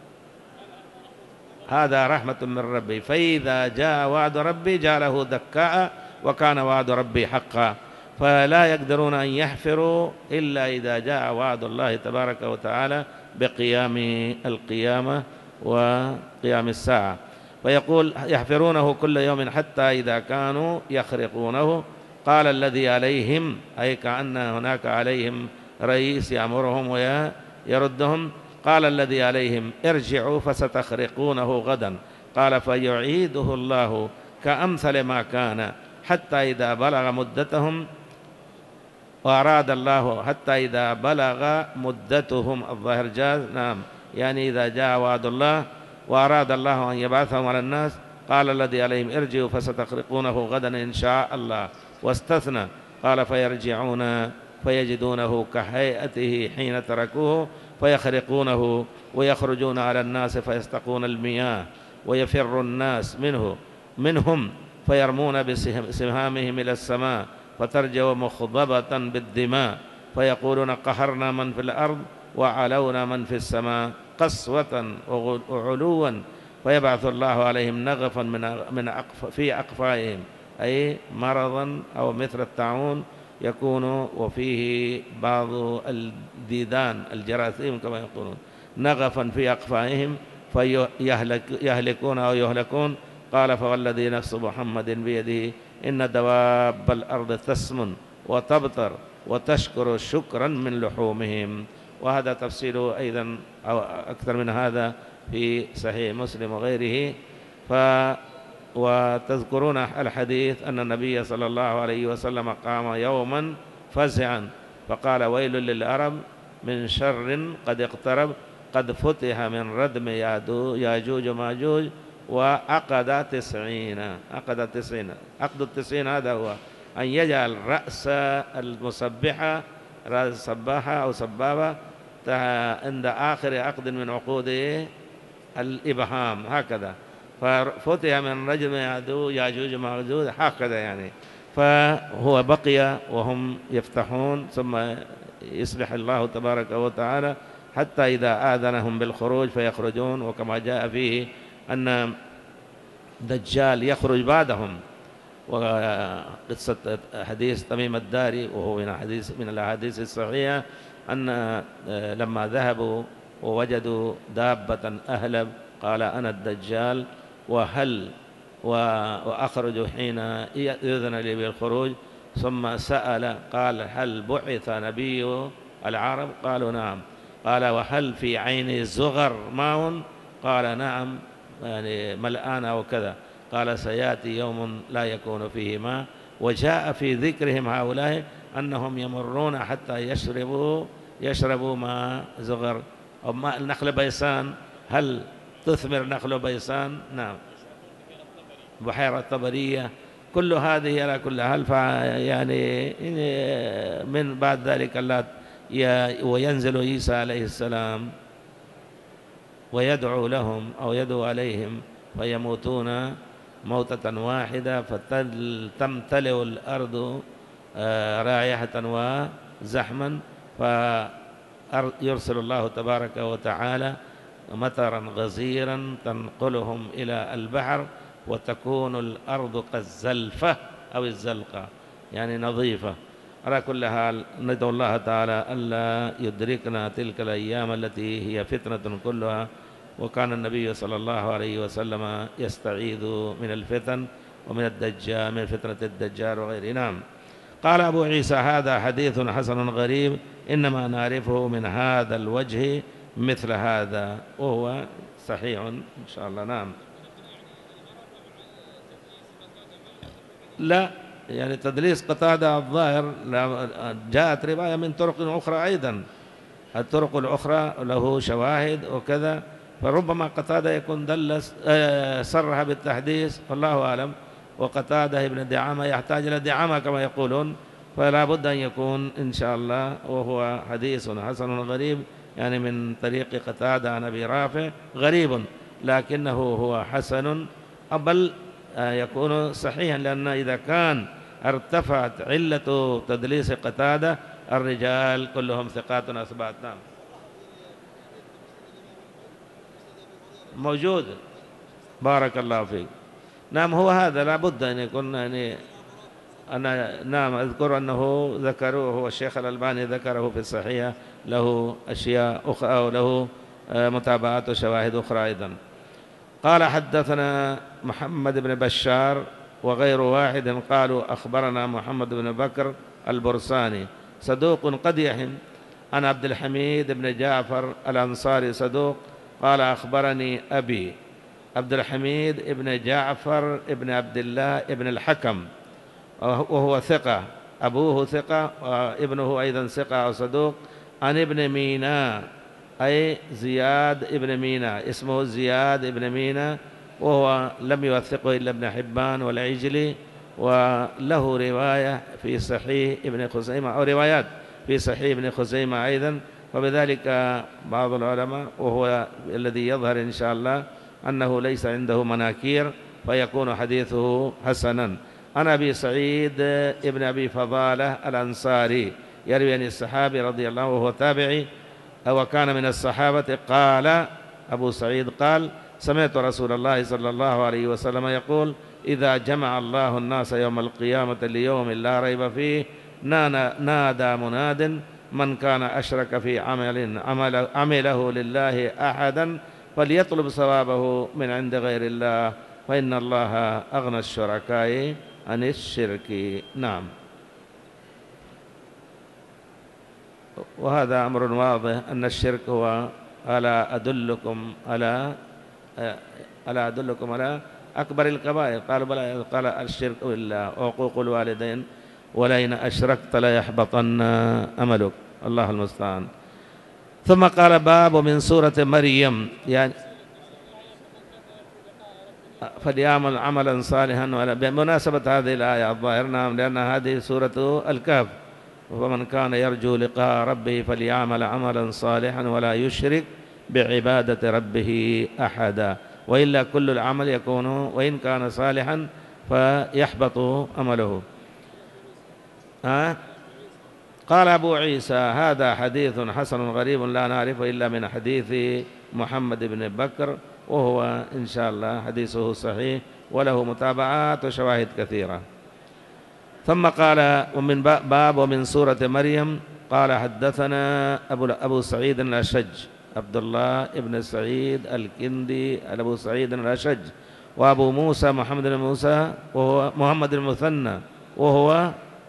هذا رحمة من ربي، فإذا جاء وعد ربي جعله دكاء وكان وعد ربي حقا. فلا يقدرون أن يحفروا إلا إذا جاء وعد الله تبارك وتعالى بقيام القيامة وقيام الساعة. فيقول يحفرونه كل يوم حتى إذا كانوا يخرقونه قال الذي عليهم، أي كأن هناك عليهم رئيس يأمرهم ويردهم، قال الذي عليهم ارجعوا فستخرقونه غدا. قال فيعيده الله كأمثل ما كان حتى إذا بلغ مدتهم وأراد الله حتى إذا بلغ مدتهم الظاهر جاز نعم، يعني إذا جاء وعد الله وأراد الله أن يبعثهم على الناس قال الذي عليهم ارجعوا فستخرقونه غدا إن شاء الله، واستثنى قال فيرجعون فيجدونه كهيئته حين تركوه فيخرقونه ويخرجون على الناس فيستقون المياه ويفر الناس منه منهم فيرمون بسهامهم إلى السماء فترجع مخضبة بالدماء فيقولون قهرنا من في الأرض وعلونا من في السماء قسوة وعلوا، فيبعث الله عليهم نغفا من من أقف في أقفائهم، أي مرضا أو مثل الطاعون يكون وفيه بعض الديدان الجراثيم كما يقولون، نغفا في أقفائهم فيهلكون أو يهلكون. قال فوالذي نفس محمد بيده إن دواب الأرض تسمن وتبطر وتشكر شكرا من لحومهم. وهذا تفصيله أيضا أو أكثر من هذا في صحيح مسلم وغيره. ف وتذكرون الحديث أن النبي صلى الله عليه وسلم قام يوما فزعا فقال ويل للعرب من شر قد اقترب قد فتح من ردم ياجوج وماجوج وعقد تسعين عقد تسعين عقد التسعين هذا هو أن يجعل رأس المسبحة رأس السباحة أو سبابة عند آخر عقد من عقود الإبهام هكذا، ففتح من رجم ياجوج وماجوج هكذا يعني. فهو بقي وهم يفتحون ثم يصلح الله تبارك وتعالى حتى إذا آذنهم بالخروج فيخرجون. وكما جاء فيه أن دجال يخرج بعدهم، وقصة حديث تميم الداري وهو من الحديث من الأحاديث الصحيحة أن لما ذهبوا ووجدوا دابة أهلب قال أنا الدجال وهل وأخرج حين يؤذن لي بالخروج، ثم سأل قال هل بعث نبي العرب؟ قالوا نعم. قال وهل في عين الزغر ماء؟ قال نعم يعني ملآن أو كذا. قال سيأتي يوم لا يكون فيه ماء. وجاء في ذكرهم هؤلاء أنهم يمرون حتى يشربوا يشربوا ماء زغر أو ماء نخل بيسان. هل تثمر نخل بيسان؟ نعم. بحيرة طبرية، كل هذه على كل حال يعني من بعد ذلك الله وينزل عيسى عليه السلام ويدعو لهم أو يدعو عليهم فيموتون موتة واحدة فتمتلئ الأرض رائحة وزحما فيرسل الله تبارك وتعالى مطرا غزيرا تنقلهم إلى البحر وتكون الأرض كالزلفة أو الزلقة يعني نظيفة. على كل حال ندعو الله تعالى ألا يدركنا تلك الأيام التي هي فتنة كلها. وكان النبي صلى الله عليه وسلم يستعيذ من الفتن ومن الدجال من فتنة الدجال وغيره. نعم. قال أبو عيسى هذا حديث حسن غريب إنما نعرفه من هذا الوجه مثل هذا وهو صحيح إن شاء الله. نعم. لا يعني تدليس قتادة الظاهر جاءت رواية من طرق أخرى أيضا، الطرق الأخرى له شواهد وكذا، فربما قتادة يكون دلس صرح بالتحديث والله أعلم. وقتادة ابن دعامة يحتاج إلى دعامة كما يقولون، فلا بد أن يكون إن شاء الله وهو حديث حسن غريب يعني من طريق قتادة عن أبي رافع غريب لكنه هو حسن. بل يكون صحيحا، لأن إذا كان ارتفعت علة تدليس قتادة الرجال كلهم ثقات أثبات. نعم موجود، بارك الله فيك. نعم هو هذا لابد أن يكون يعني أنا نعم أذكر أنه ذكروه، هو الشيخ الألباني ذكره في الصحيح، له أشياء أخرى أو له متابعات وشواهد أخرى أيضا. قال حدثنا محمد بن بشار وغير واحد قالوا أخبرنا محمد بن بكر البرساني صدوق قد يهم، عن عبد الحميد بن جعفر الأنصاري صدوق قال أخبرني أبي عبد الحميد بن جعفر بن عبد الله بن الحكم وهو ثقة، أبوه ثقة وابنه أيضا ثقة وصدوق، عن ابن ميناء أي زياد ابن ميناء، اسمه زياد ابن ميناء، وهو لم يوثقه إلا ابن حبان والعجلي، وله رواية في صحيح ابن خزيمة أو روايات في صحيح ابن خزيمة أيضا، وبذلك بعض العلماء وهو الذي يظهر إن شاء الله أنه ليس عنده مناكير فيكون حديثه حسنا. عن أبي سعيد ابن أبي فضالة الأنصاري يروي عن الصحابي رضي الله عنه وهو تابعي وكان من الصحابة، قال أبو سعيد قال سمعت رسول الله صلى الله عليه وسلم يقول إذا جمع الله الناس يوم القيامة ليوم لا ريب فيه نادى مناد من كان أشرك في عمل عمل عمله لله أحدا فليطلب ثوابه من عند غير الله فإن الله أغنى الشركاء عن الشرك. نعم وهذا أمر واضح أن الشرك هو ألا أدلكم على ألا أدلكم على أكبر الكبائر، قالوا بلى، قال الشرك بالله وعقوق الوالدين ولئن أشركت ليحبطن أملك، الله المستعان. ثم قال باب من سورة مريم يعني فليعمل عملا صالحا، بمناسبة هذه الآية الظاهر نعم، لأن هذه سورة الكهف، فمن كان يرجو لقاء ربه فليعمل عملا صالحا ولا يشرك بعبادة ربه أحدا، وإلا كل العمل يكون وإن كان صالحا فيحبط عمله. ها؟ قال أبو عيسى هذا حديث حسن غريب لا نعرفه إلا من حديث محمد بن بكر، وهو إن شاء الله حديثه صحيح وله متابعات وشواهد كثيرة. ثم قال ومن باب ومن سورة مريم قال حدثنا أبو, أبو سعيد الأشج عبد الله بن سعيد الكندي أبو سعيد الأشج، وأبو موسى محمد بن موسى وهو محمد المثنى وهو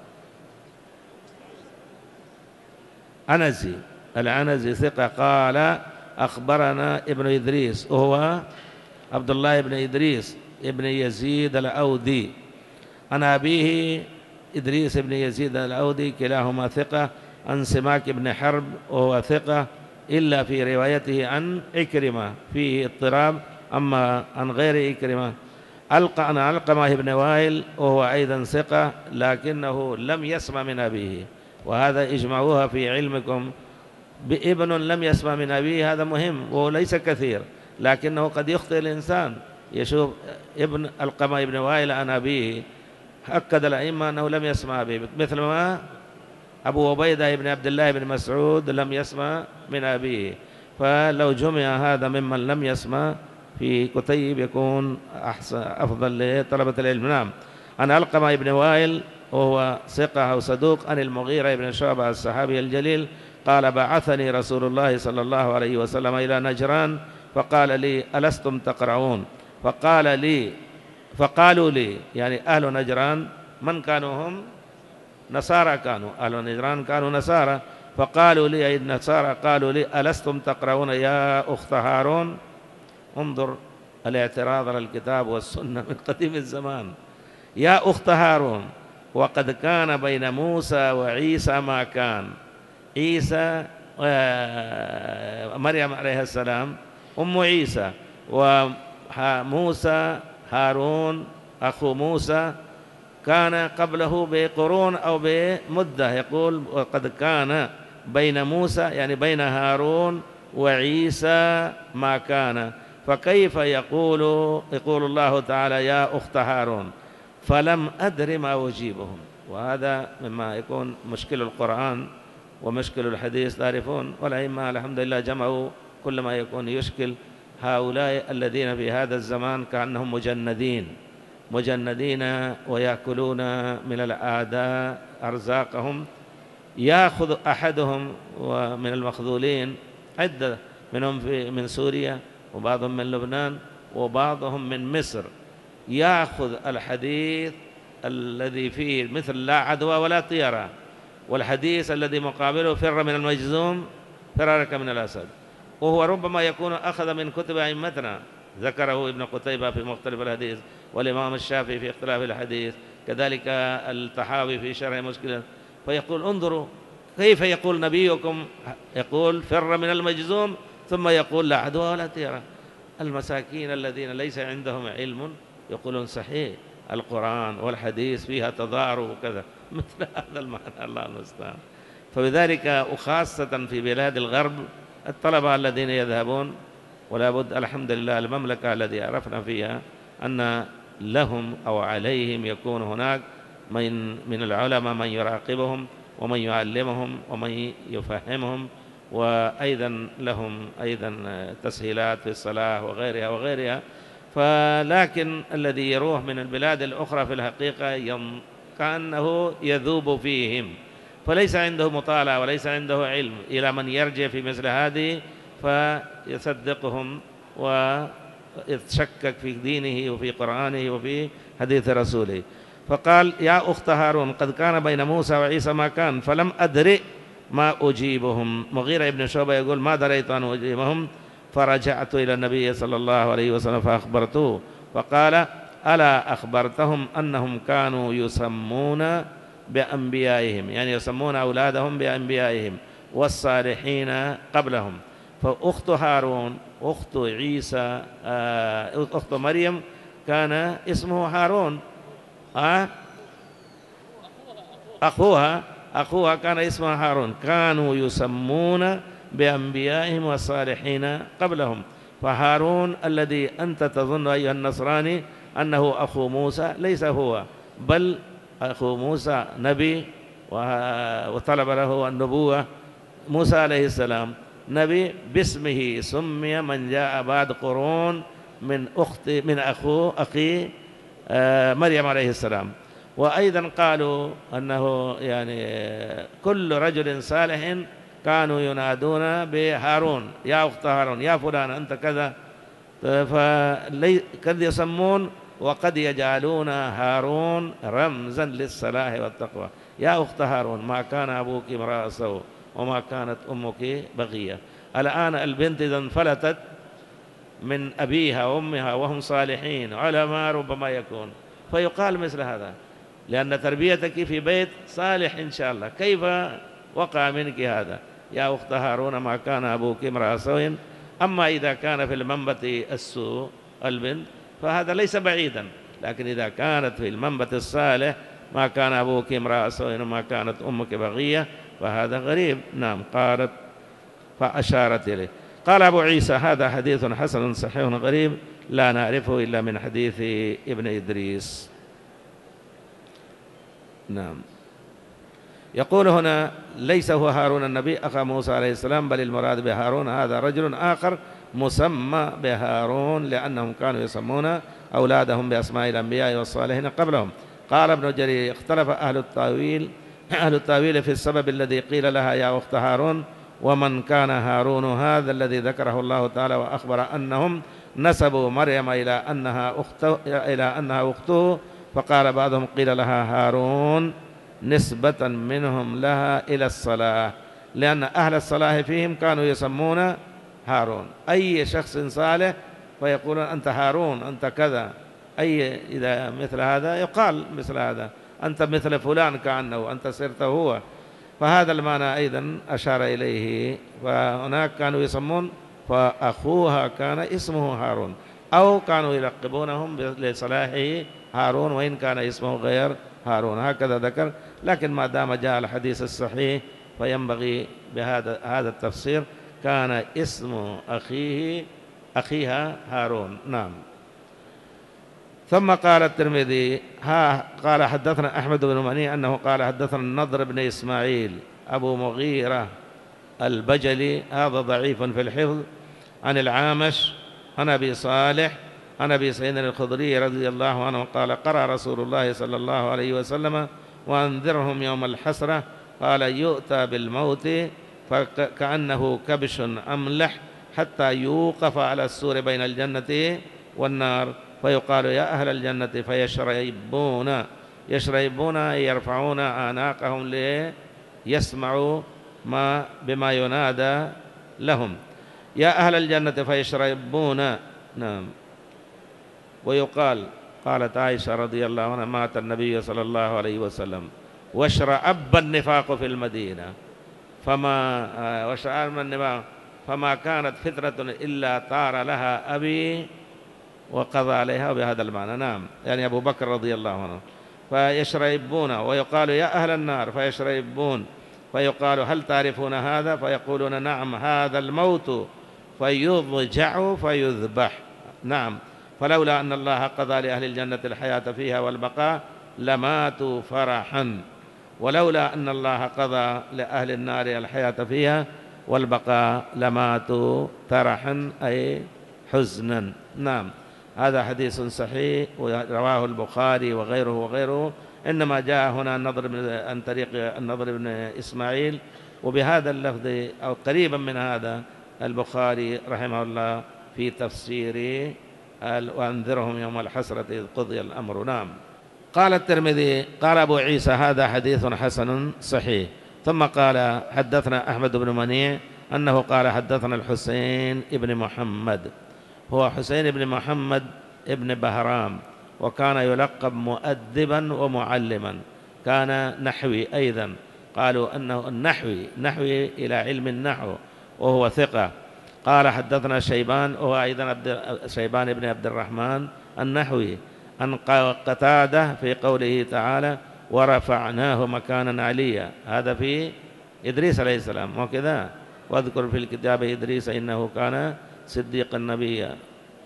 عنزي العنزي ثقة، قال أخبرنا ابن إدريس وهو عبد الله بن إدريس ابن يزيد الأودي، عن أبيه إدريس بن يزيد الأودي كلاهما ثقة، عن سماك بن حرب وهو ثقة إلا في روايته عن عكرمة فيه اضطراب، أما عن غير عكرمة ألقى عن علقمة بن وائل وهو أيضا ثقة لكنه لم يسمع من أبيه، وهذا اجمعوها في علمكم، بابن لم يسمع من أبيه هذا مهم وهو ليس كثير، لكنه قد يخطئ الإنسان يشوف ابن علقمة بن وائل عن أبيه، أكد الأئمة أنه لم يسمع به، مثل ما أبو عبيدة بن عبد الله بن مسعود لم يسمع من أبيه، فلو جمع هذا ممن لم يسمع في كتيب يكون أحسن أفضل لطلبة العلم. نعم عن علقمة بن وائل وهو ثقة أو صدوق، عن المغيرة بن شعبة الصحابي الجليل قال بعثني رسول الله صلى الله عليه وسلم إلى نجران فقال لي ألستم تقرؤون، فقال لي فقالوا لي يعني أهل نجران من كانوا هم؟ نصارى، كانوا أهل نجران كانوا نصارى، فقالوا لي أي النصارى قالوا لي ألستم تقرؤون يا أخت هارون؟ انظر الاعتراض على الكتاب والسنة من قديم الزمان، يا أخت هارون، وقد كان بين موسى وعيسى ما كان، عيسى مريم عليه السلام أم عيسى، وموسى هارون أخو موسى كان قبله بقرون أو بمدة، يقول وقد كان بين موسى يعني بين هارون وعيسى ما كان، فكيف يقول يقول الله تعالى يا أخت هارون فلم أدر ما أجيبهم. وهذا مما يكون مشكل القرآن ومشكل الحديث تعرفون، والأئمة الحمد لله جمعوا كل ما يكون يشكل هؤلاء الذين في هذا الزمان كأنهم مجندين مجندين ويأكلون من الأعداء أرزاقهم. يأخذ أحدهم ومن المخذولين عدة منهم في من سوريا وبعضهم من لبنان وبعضهم من مصر، يأخذ الحديث الذي فيه مثل لا عدوى ولا طيرة، والحديث الذي مقابله فر من المجذوم فرارك من الأسد، وهو ربما يكون أخذ من كتب أئمتنا، ذكره ابن قتيبة في مختلف الحديث، والإمام الشافعي في اختلاف الحديث، كذلك الطحاوي في شرح مشكلة، فيقول انظروا كيف يقول نبيكم يقول فر من المجذوم ثم يقول لا عدوى ولا طيرة. المساكين الذين ليس عندهم علم يقولون صحيح القرآن والحديث فيها تضارب وكذا، مثل هذا المعنى الله المستعان. فبذلك وخاصة في بلاد الغرب الطلبة الذين يذهبون، ولا بد الحمد لله المملكة التي عرفنا فيها أن لهم أو عليهم يكون هناك من من العلماء من يراقبهم ومن يعلمهم ومن يفهمهم، وأيضا لهم أيضا تسهيلات في الصلاة وغيرها وغيرها. فلكن الذي يروح من البلاد الأخرى في الحقيقة كأنه يذوب فيهم، فليس عنده مطالعة وليس عنده علم، إلى من يرجع في مثل هذه فيصدقهم ويتشكك في دينه وفي قرآنه وفي حديث رسوله. فقال يا أخت هارون قد كان بين موسى وعيسى ما كان فلم أدري ما أجيبهم. مغيرة بن شعبة يقول ما دريت أن أجيبهم، فرجعت إلى النبي صلى الله عليه وسلم فأخبرته، فقال ألا أخبرتهم أنهم كانوا يسمون بأنبيائهم، يعني يسمون أولادهم بأنبيائهم والصالحين قبلهم. فأخت هارون أخت عيسى أخت مريم كان اسمه هارون، أخوها أخوها كان اسمه هارون، كانوا يسمون بأنبيائهم والصالحين قبلهم. فهارون الذي أنت تظن أيها النصراني أنه أخو موسى ليس هو، بل أخو موسى نبي وطلب له النبوة. موسى عليه السلام نبي باسمه سمي من جاء بعد قرون من أخت من أخوه أخي مريم عليه السلام. وأيضا قالوا أنه يعني كل رجل صالح كانوا ينادون بهارون يا أخت هارون يا فلان أنت كذا، فقد يسمون وقد يجعلون هارون رمزا للصلاح والتقوى. يا أخت هارون ما كان أبوك امرأ سوء وما كانت أمك بغية. الآن البنت إذا انفلتت من أبيها وأمها وهم صالحين علماء ربما يكون، فيقال مثل هذا لأن تربيتك في بيت صالح إن شاء الله، كيف وقع منك هذا؟ يا أخت هارون ما كان أبوك امرأ سوء. أما إذا كان في المنبت السوء البنت فهذا ليس بعيدا، لكن إذا كانت في المنبت الصالح ما كان أبوك امرأ سوء وما كانت أمك بغية فهذا غريب. نعم قالت فأشارت إليه. قال أبو عيسى هذا حديث حسن صحيح غريب لا نعرفه إلا من حديث ابن إدريس. نعم. يقول هنا ليس هو هارون النبي أخا موسى عليه السلام، بل المراد بهارون هذا رجل آخر مسمى بهارون لأنهم كانوا يسمون أولادهم بأسماء الأنبياء والصالحين قبلهم. قال ابن جرير اختلف أهل التاويل أهل التاويل في السبب الذي قيل لها يا أخت هارون، ومن كان هارون هذا الذي ذكره الله تعالى وأخبر أنهم نسبوا مريم إلى أنها أخته إلى أنها أخته، فقال بعضهم قيل لها هارون نسبة منهم لها إلى الصلاة، لأن أهل الصلاة فيهم كانوا يسمون هارون أي شخص صالح فيقولون أنت هارون أنت كذا، أي إذا مثل هذا يقال مثل هذا أنت مثل فلان كأنه أنت صرت هو. فهذا المعنى أيضا أشار إليه. فهناك كانوا يسمون فأخوها كان اسمه هارون، أو كانوا يلقبونهم لصلاحه هارون وإن كان اسمه غير هارون، هكذا ذكر. لكن ما دام جاء الحديث الصحيح فينبغي بهذا هذا التفسير كان اسم أخيه أخيها هارون. نعم. ثم قال الترمذي ها قال حدثنا أحمد بن منيع أنه قال حدثنا النضر بن إسماعيل أبو مغيرة البجلي هذا ضعيف في الحفظ عن العامش عن أبي صالح عن أبي سعيد الخدري رضي الله عنه قال قرأ رسول الله صلى الله عليه وسلم وأنذرهم يوم الحسرة قال يؤتى بالموت فكأنه كبش أملح حتى يوقف على السور بين الجنة والنار فيقال يا أهل الجنة فيشربون يشربون يرفعون أعناقهم ليسمعوا ما بما ينادى لهم يا أهل الجنة فيشربون. نعم. ويقال قالت عائشة رضي الله عنها مات النبي صلى الله عليه وسلم واشرأب النفاق في المدينة فما واشرأب النفاق فما كانت فترة إلا طار لها أبي وقضى عليها بهذا المعنى. نعم، يعني أبو بكر رضي الله عنه. فيشربون ويقال يا أهل النار فيشربون فيقال هل تعرفون هذا فيقولون نعم هذا الموت فيضجع فيذبح. نعم. فلولا أن الله قضى لأهل الجنة الحياة فيها والبقاء لماتوا فرحا ولولا أن الله قضى لأهل النار الحياة فيها والبقاء لماتوا ترحا أي حزنا. نعم. هذا حديث صحيح ورواه البخاري وغيره وغيره، إنما جاء هنا النضر عن طريق النضر بن إسماعيل وبهذا اللفظ أو قريبا من هذا البخاري رحمه الله في تفسير وأنذرهم يوم الحسرة إذ قضي الأمر. نعم. قال الترمذي قال أبو عيسى هذا حديث حسن صحيح. ثم قال حدثنا أحمد بن منيع أنه قال حدثنا الحسين ابن محمد هو حسين بن محمد ابن بهرام وكان يلقب مؤدبا ومعلما كان نحوي أيضا قالوا أنه النحوي نحوي إلى علم النحو وهو ثقة. قال حدثنا شيبان وهو أيضا شيبان بن عبد الرحمن النحوي عن قتادة في قوله تعالى ورفعناه مكانا عليا هذا في إدريس عليه السلام وكذا واذكر في الكتاب إدريس إنه كان صديقا نبيا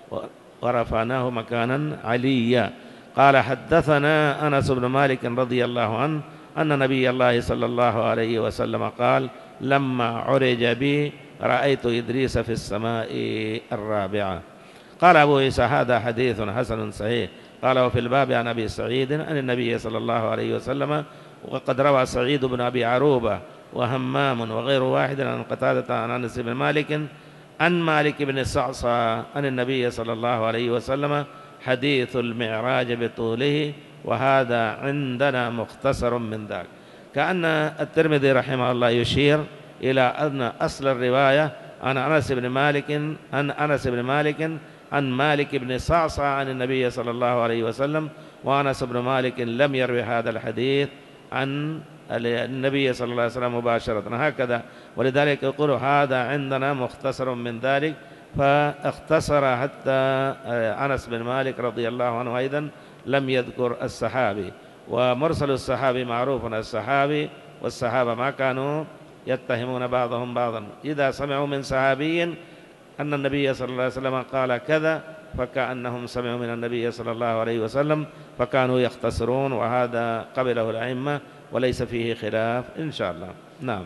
ورفعناه مكانا عليا. قال حدثنا أنس بن مالك رضي الله عنه أن نبي الله صلى الله عليه وسلم قال لما عرج بي رأيت إدريس في السماء الرابعة. قال أبو عيسى هذا حديث حسن صحيح. قال وفي الباب عن أبي سعيد عن النبي صلى الله عليه وسلم وقد روى سعيد بن أبي عروبة وهمام وغير واحد عن قتادة عن أنس بن مالك عن مالك بن الصعصع عن النبي صلى الله عليه وسلم حديث المعراج بطوله وهذا عندنا مختصر من ذاك. كأن الترمذي رحمه الله يشير إلى أن أصل الرواية عن أنس بن مالك عن أنس بن مالك عن مالك بن صعصع عن النبي صلى الله عليه وسلم وأنس بن مالك لم يروي هذا الحديث عن النبي صلى الله عليه وسلم مباشرة هكذا، ولذلك يقول هذا عندنا مختصر من ذلك فاختصر حتى أنس بن مالك رضي الله عنه أيضا لم يذكر الصحابي. ومرسل الصحابي معروف الصحابي والصحابة ما كانوا يتهمون بعضهم بعضا إذا سمعوا من صحابي أن النبي صلى الله عليه وسلم قال كذا فكأنهم سمعوا من النبي صلى الله عليه وسلم فكانوا يختصرون وهذا قبله الأئمة وليس فيه خلاف إن شاء الله. نعم.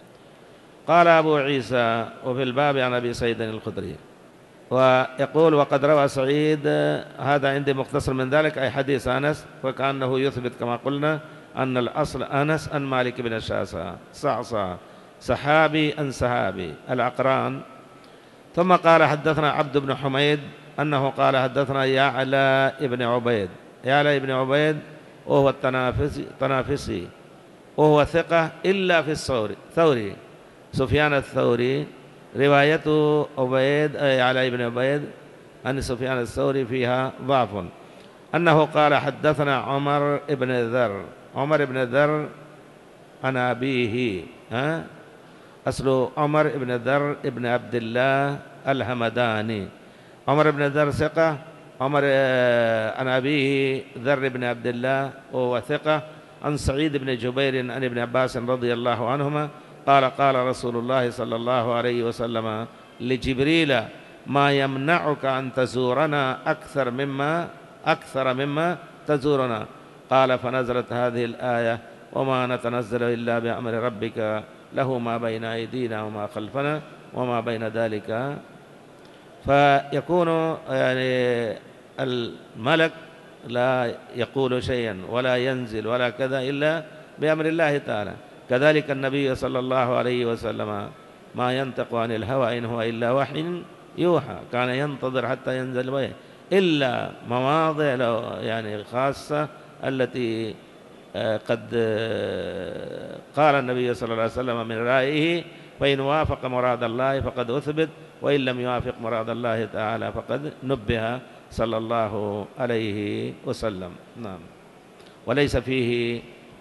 قال أبو عيسى وفي الباب عن أبي سعيد الخدري ويقول وقد روى سعيد هذا عندي مختصر من ذلك أي حديث أنس فكأنه يثبت كما قلنا أن الأصل أنس أن مالك بن صعصع صحابي أن صحابي العقران. ثم قال حدثنا عبد بن حميد أنه قال حدثنا يعلى ابن عبيد يعلى ابن عبيد وهو التنافسي تنافسي وهو ثقة إلا في الثوري ثوري سفيان الثوري روايته عبيد يعلى ابن عبيد عن سفيان الثوري فيها ضعف. أنه قال حدثنا عمر بن ذر عمر بن ذر عن أبيه ها أصل عمر بن ذر ابن عبد الله الهمداني عمر بن ذر ثقة عمر عن أبيه ذر بن عبد الله وهو ثقة عن سعيد بن جبير عن ابن عباس رضي الله عنهما قال قال رسول الله صلى الله عليه وسلم لجبريل ما يمنعك أن تزورنا أكثر مما أكثر مما تزورنا. قال فنزلت هذه الآية وما نتنزل إلا بأمر ربك له ما بين أيدينا وما خلفنا وما بين ذلك. فيكون يعني الملك لا يقول شيئا ولا ينزل ولا كذا إلا بأمر الله تعالى. كذلك النبي صلى الله عليه وسلم ما ينطق عن الهوى إن هو إلا وحي يوحى، كان ينتظر حتى ينزل به إلا مواضع يعني خاصة التي قد قال النبي صلى الله عليه وسلم من رأيه، فإن وافق مراد الله فقد أثبت، وإن لم يوافق مراد الله تعالى فقد نبه صلى الله عليه وسلم. نعم. وليس فيه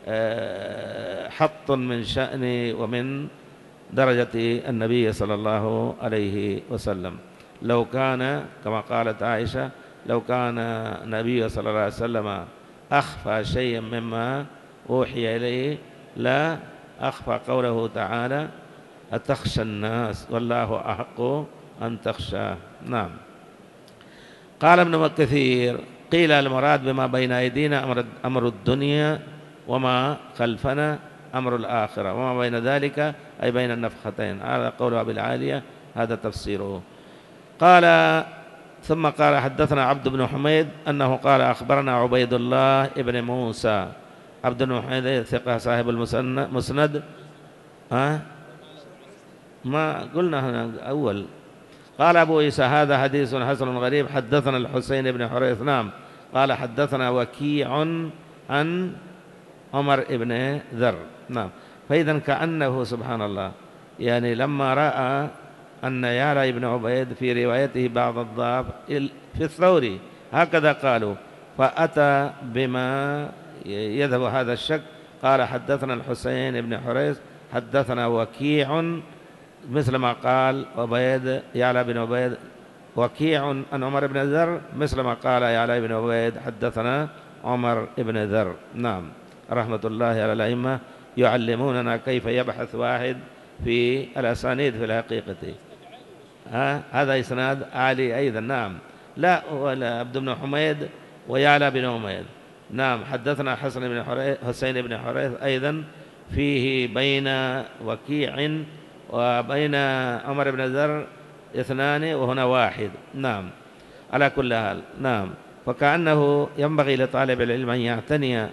حط من شأن ومن درجة النبي صلى الله عليه وسلم. لو كان كما قالت عائشة لو كان النبي صلى الله عليه وسلم أخفى شيئا مما أوحي إليه لا أخفى قوله تعالى أتخشى الناس والله أحق أن تخشاه. نعم. قال ابن كثير قيل المراد بما بين أيدينا أمر, أمر الدنيا وما خلفنا أمر الآخرة وما بين ذلك أي بين النفختين. هذا قول أبي العالية، هذا تفسيره. قال ثم قال حدثنا عبد بن حميد أنه قال أخبرنا عبيد الله ابن موسى. عبد بن حميد ثقة صاحب المسند. ها ما قلنا هنا أول. قال أبو عيسى هذا حديث حسن غريب. حدثنا الحسين بن حريث. نعم. قال حدثنا وكيع عن عمر بن ذر. نعم. فإذا كأنه سبحان الله يعني لما رأى أن يعلى بن عبيد في روايته بعض الضعف في الثوري هكذا قالوا، فأتى بما يذهب هذا الشك. قال حدثنا الحسين بن حريث حدثنا وكيع مثل ما قال عبيد يعلى بن عبيد، وكيع عن عمر بن ذر مثل ما قال يعلى بن عبيد حدثنا عمر بن ذر. نعم. رحمة الله على الأئمة يعلموننا كيف يبحث واحد في الأسانيد في الحقيقة. ها هذا إسناد عالي أيضا. نعم. لا ولا عبد بن حميد ويعلى بن عميد. نعم. حدثنا حسن بن حريث حسين بن حريث أيضا فيه بين وكيع وبين عمر بن ذر اثنان وهنا واحد. نعم. على كل حال. نعم. فكأنه ينبغي لطالب العلم أن يعتني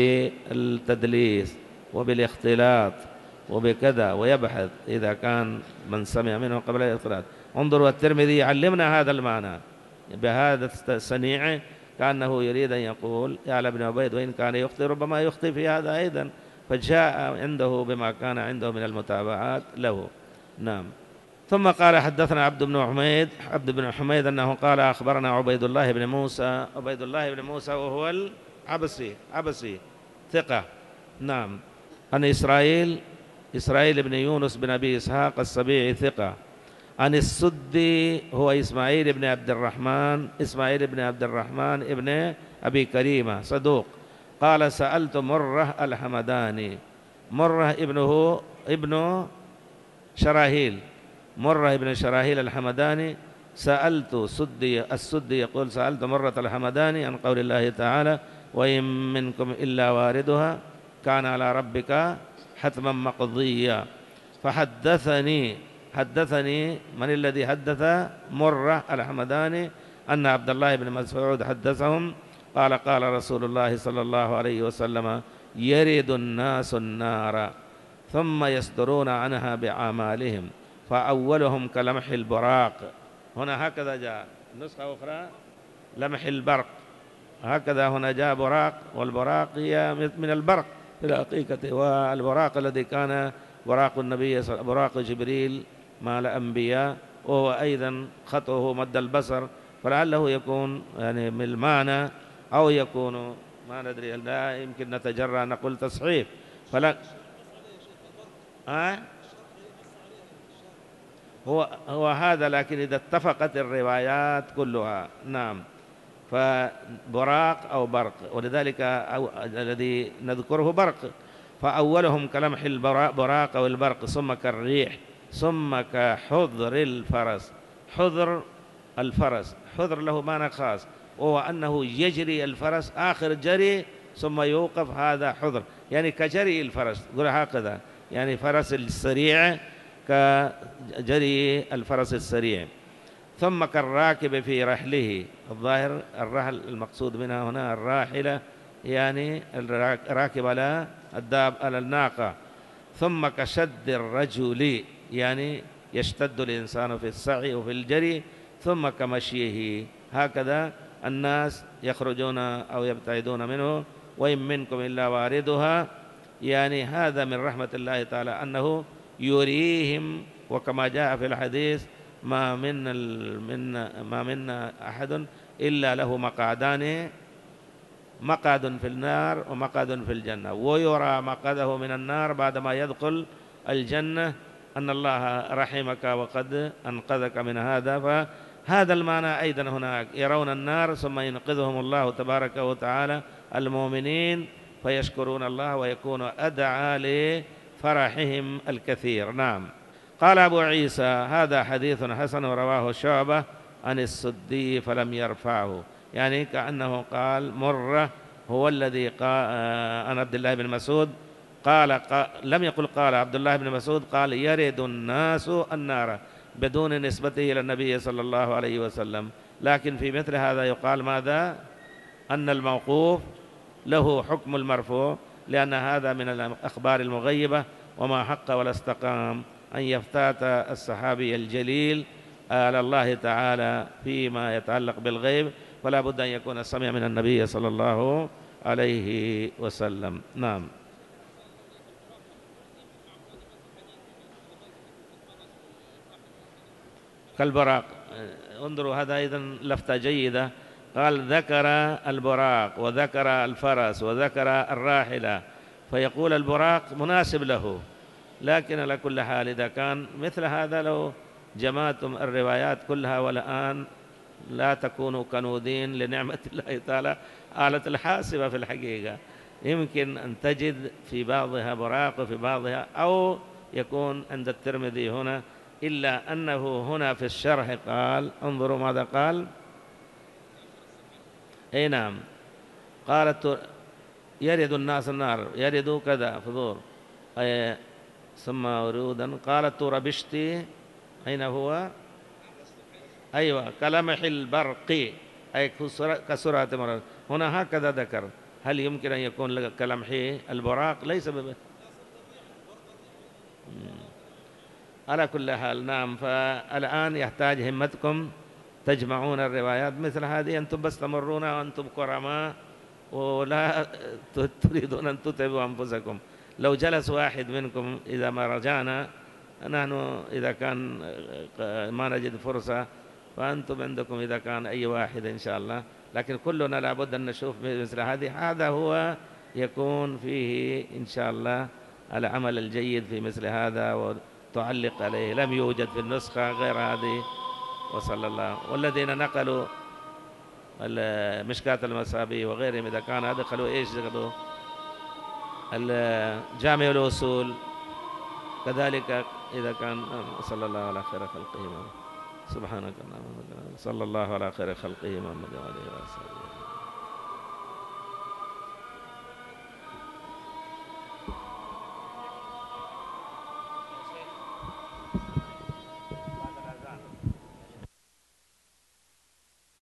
بالتدليس وبالاختلاط وبكذا ويبحث إذا كان من سمع منه قبل الاختلاط. انظروا الترمذي يعلمنا هذا المعنى بهذا الصنيع، كأنه يريد أن يقول يعلى بن عبيد وإن كان يخطئ ربما يخطئ في هذا أيضا، فجاء عنده بما كان عنده من المتابعات له. نعم. ثم قال حدثنا عبد بن حميد عبد بن حميد أنه قال أخبرنا عبيد الله بن موسى. عبيد الله بن موسى وهو العبسي عبسي ثقة. نعم. عن إسرائيل إسرائيل بن يونس بن أبي إسحاق السبيعي ثقة. عن السدي هو إسماعيل بن عبد الرحمن إسماعيل بن عبد الرحمن ابن أبي كريمة صدوق. قال سألت مرة الحمداني. مرة ابنه ابن شراهيل مرة ابن شراهيل الحمداني. سألت سدي السدي يقول سألت مرة الحمداني عن قول الله تعالى وإن منكم إلا واردها كان على ربك حتما مقضيا. فحدثني حدثني من الذي حدث مرة الحمداني أن عبد الله بن مسعود حدثهم قال قال رسول الله صلى الله عليه وسلم يرد الناس النار ثم يصدرون عنها بأعمالهم فأولهم كلمح البراق. هنا هكذا جاء نسخة أخرى لمح البرق، هكذا هنا جاء براق، والبراق هي من البرق في الحقيقة، والبراق الذي كان براق النبي براق جبريل مع الأنبياء، وهو أيضا خطه مد البصر، فلعله يكون يعني من المعنى أو يكون ما ندري، لا يمكن نتجرأ نقول تصحيف فلا أه؟ هو هو هذا، لكن إذا اتفقت الروايات كلها. نعم. فبراق أو برق، ولذلك أو الذي نذكره برق. فأولهم كلمح البراق أو البرق ثم كالريح ثم كحضر الفرس. حضر الفرس. حذر له معنى خاص، وهو أنه يجري الفرس آخر جري ثم يوقف، هذا حذر، يعني كجري الفرس، قل هكذا، يعني فرس السريع كجري الفرس السريع. ثم كالراكب في رحله، الظاهر الرحل المقصود منها هنا الراحلة، يعني الراكب على الداب على الناقة. ثم كشد الرجل، يعني يشتد الإنسان في السعي وفي الجري. ثم كمشيه، هكذا الناس يخرجون أو يبتعدون منه. وإن منكم إلا واردها، يعني هذا من رحمة الله تعالى أنه يريهم. وكما جاء في الحديث ما من من ما منا أحد إلا له مقعدان، مقعد في النار ومقعد في الجنة، ويرى مقعده من النار بعدما يدخل الجنة أن الله رحمك وقد أنقذك من هذا. فهذا المعنى أيضا هناك، يرون النار ثم ينقذهم الله تبارك وتعالى المؤمنين، فيشكرون الله ويكون أدعى لفرحهم الكثير. نعم. قال أبو عيسى هذا حديث حسن رواه شعبة عن السدي فلم يرفعه، يعني كأنه قال مرة هو الذي قال عن عبد الله بن مسعود قال, قال لم يقل قال عبد الله بن مسعود، قال يرد الناس النار بدون نسبته إلى النبي صلى الله عليه وسلم. لكن في مثل هذا يقال ماذا؟ أن الموقوف له حكم المرفوع، لأن هذا من الأخبار المغيبة، وما حق ولا استقام أن يفتات الصحابي الجليل على الله تعالى فيما يتعلق بالغيب، فلا بد أن يكون سمع من النبي صلى الله عليه وسلم. نعم. كالبراق، انظروا هذا أيضا لفتة جيدة، قال ذكر البراق وذكر الفرس وذكر الراحلة، فيقول البراق مناسب له. لكن على كل حال إذا كان مثل هذا لو جمعتم الروايات كلها والآن لا تكونوا كنودين لنعمة الله تعالى آلة الحاسبة في الحقيقة، يمكن أن تجد في بعضها براق وفي بعضها، أو يكون عند الترمذي هنا، إلا أنه هنا في الشرح قال، انظروا ماذا قال. أي نعم، قالت يرد الناس النار، يرد كذا فذور، ثم ورودا. قالت ربشتي، أين هو؟ أيوة، كلمح البرق، أي كسرعة مرة، هنا هكذا ذكر. هل يمكن أن يكون كلمح البراق؟ ليس بب... على كل حال. نعم. فالآن يحتاج همتكم تجمعون الروايات مثل هذه، أنتم بس تمرون وأنتم كرماء ولا تريدون أن تتعبوا أنفسكم. لو جلس واحد منكم إذا ما رجعنا نحن، إذا كان ما نجد فرصة، فأنتم عندكم إذا كان أي واحد إن شاء الله، لكن كلنا لابد أن نشوف مثل هذه. هذا هو يكون فيه إن شاء الله العمل الجيد في مثل هذا، وتعلق عليه. لم يوجد في النسخة غير هذه، وصلى الله. والذين نقلوا مشكاة المصابيح وغيرهم إذا كان دخلوا إيش دخلوا الجامع الوصول كذلك إذا كان. صلى الله على خير خلقه محمد، سبحانك اللهم وبحمدك، صلى الله على خير خلقه محمد وعلى آله وصحبه.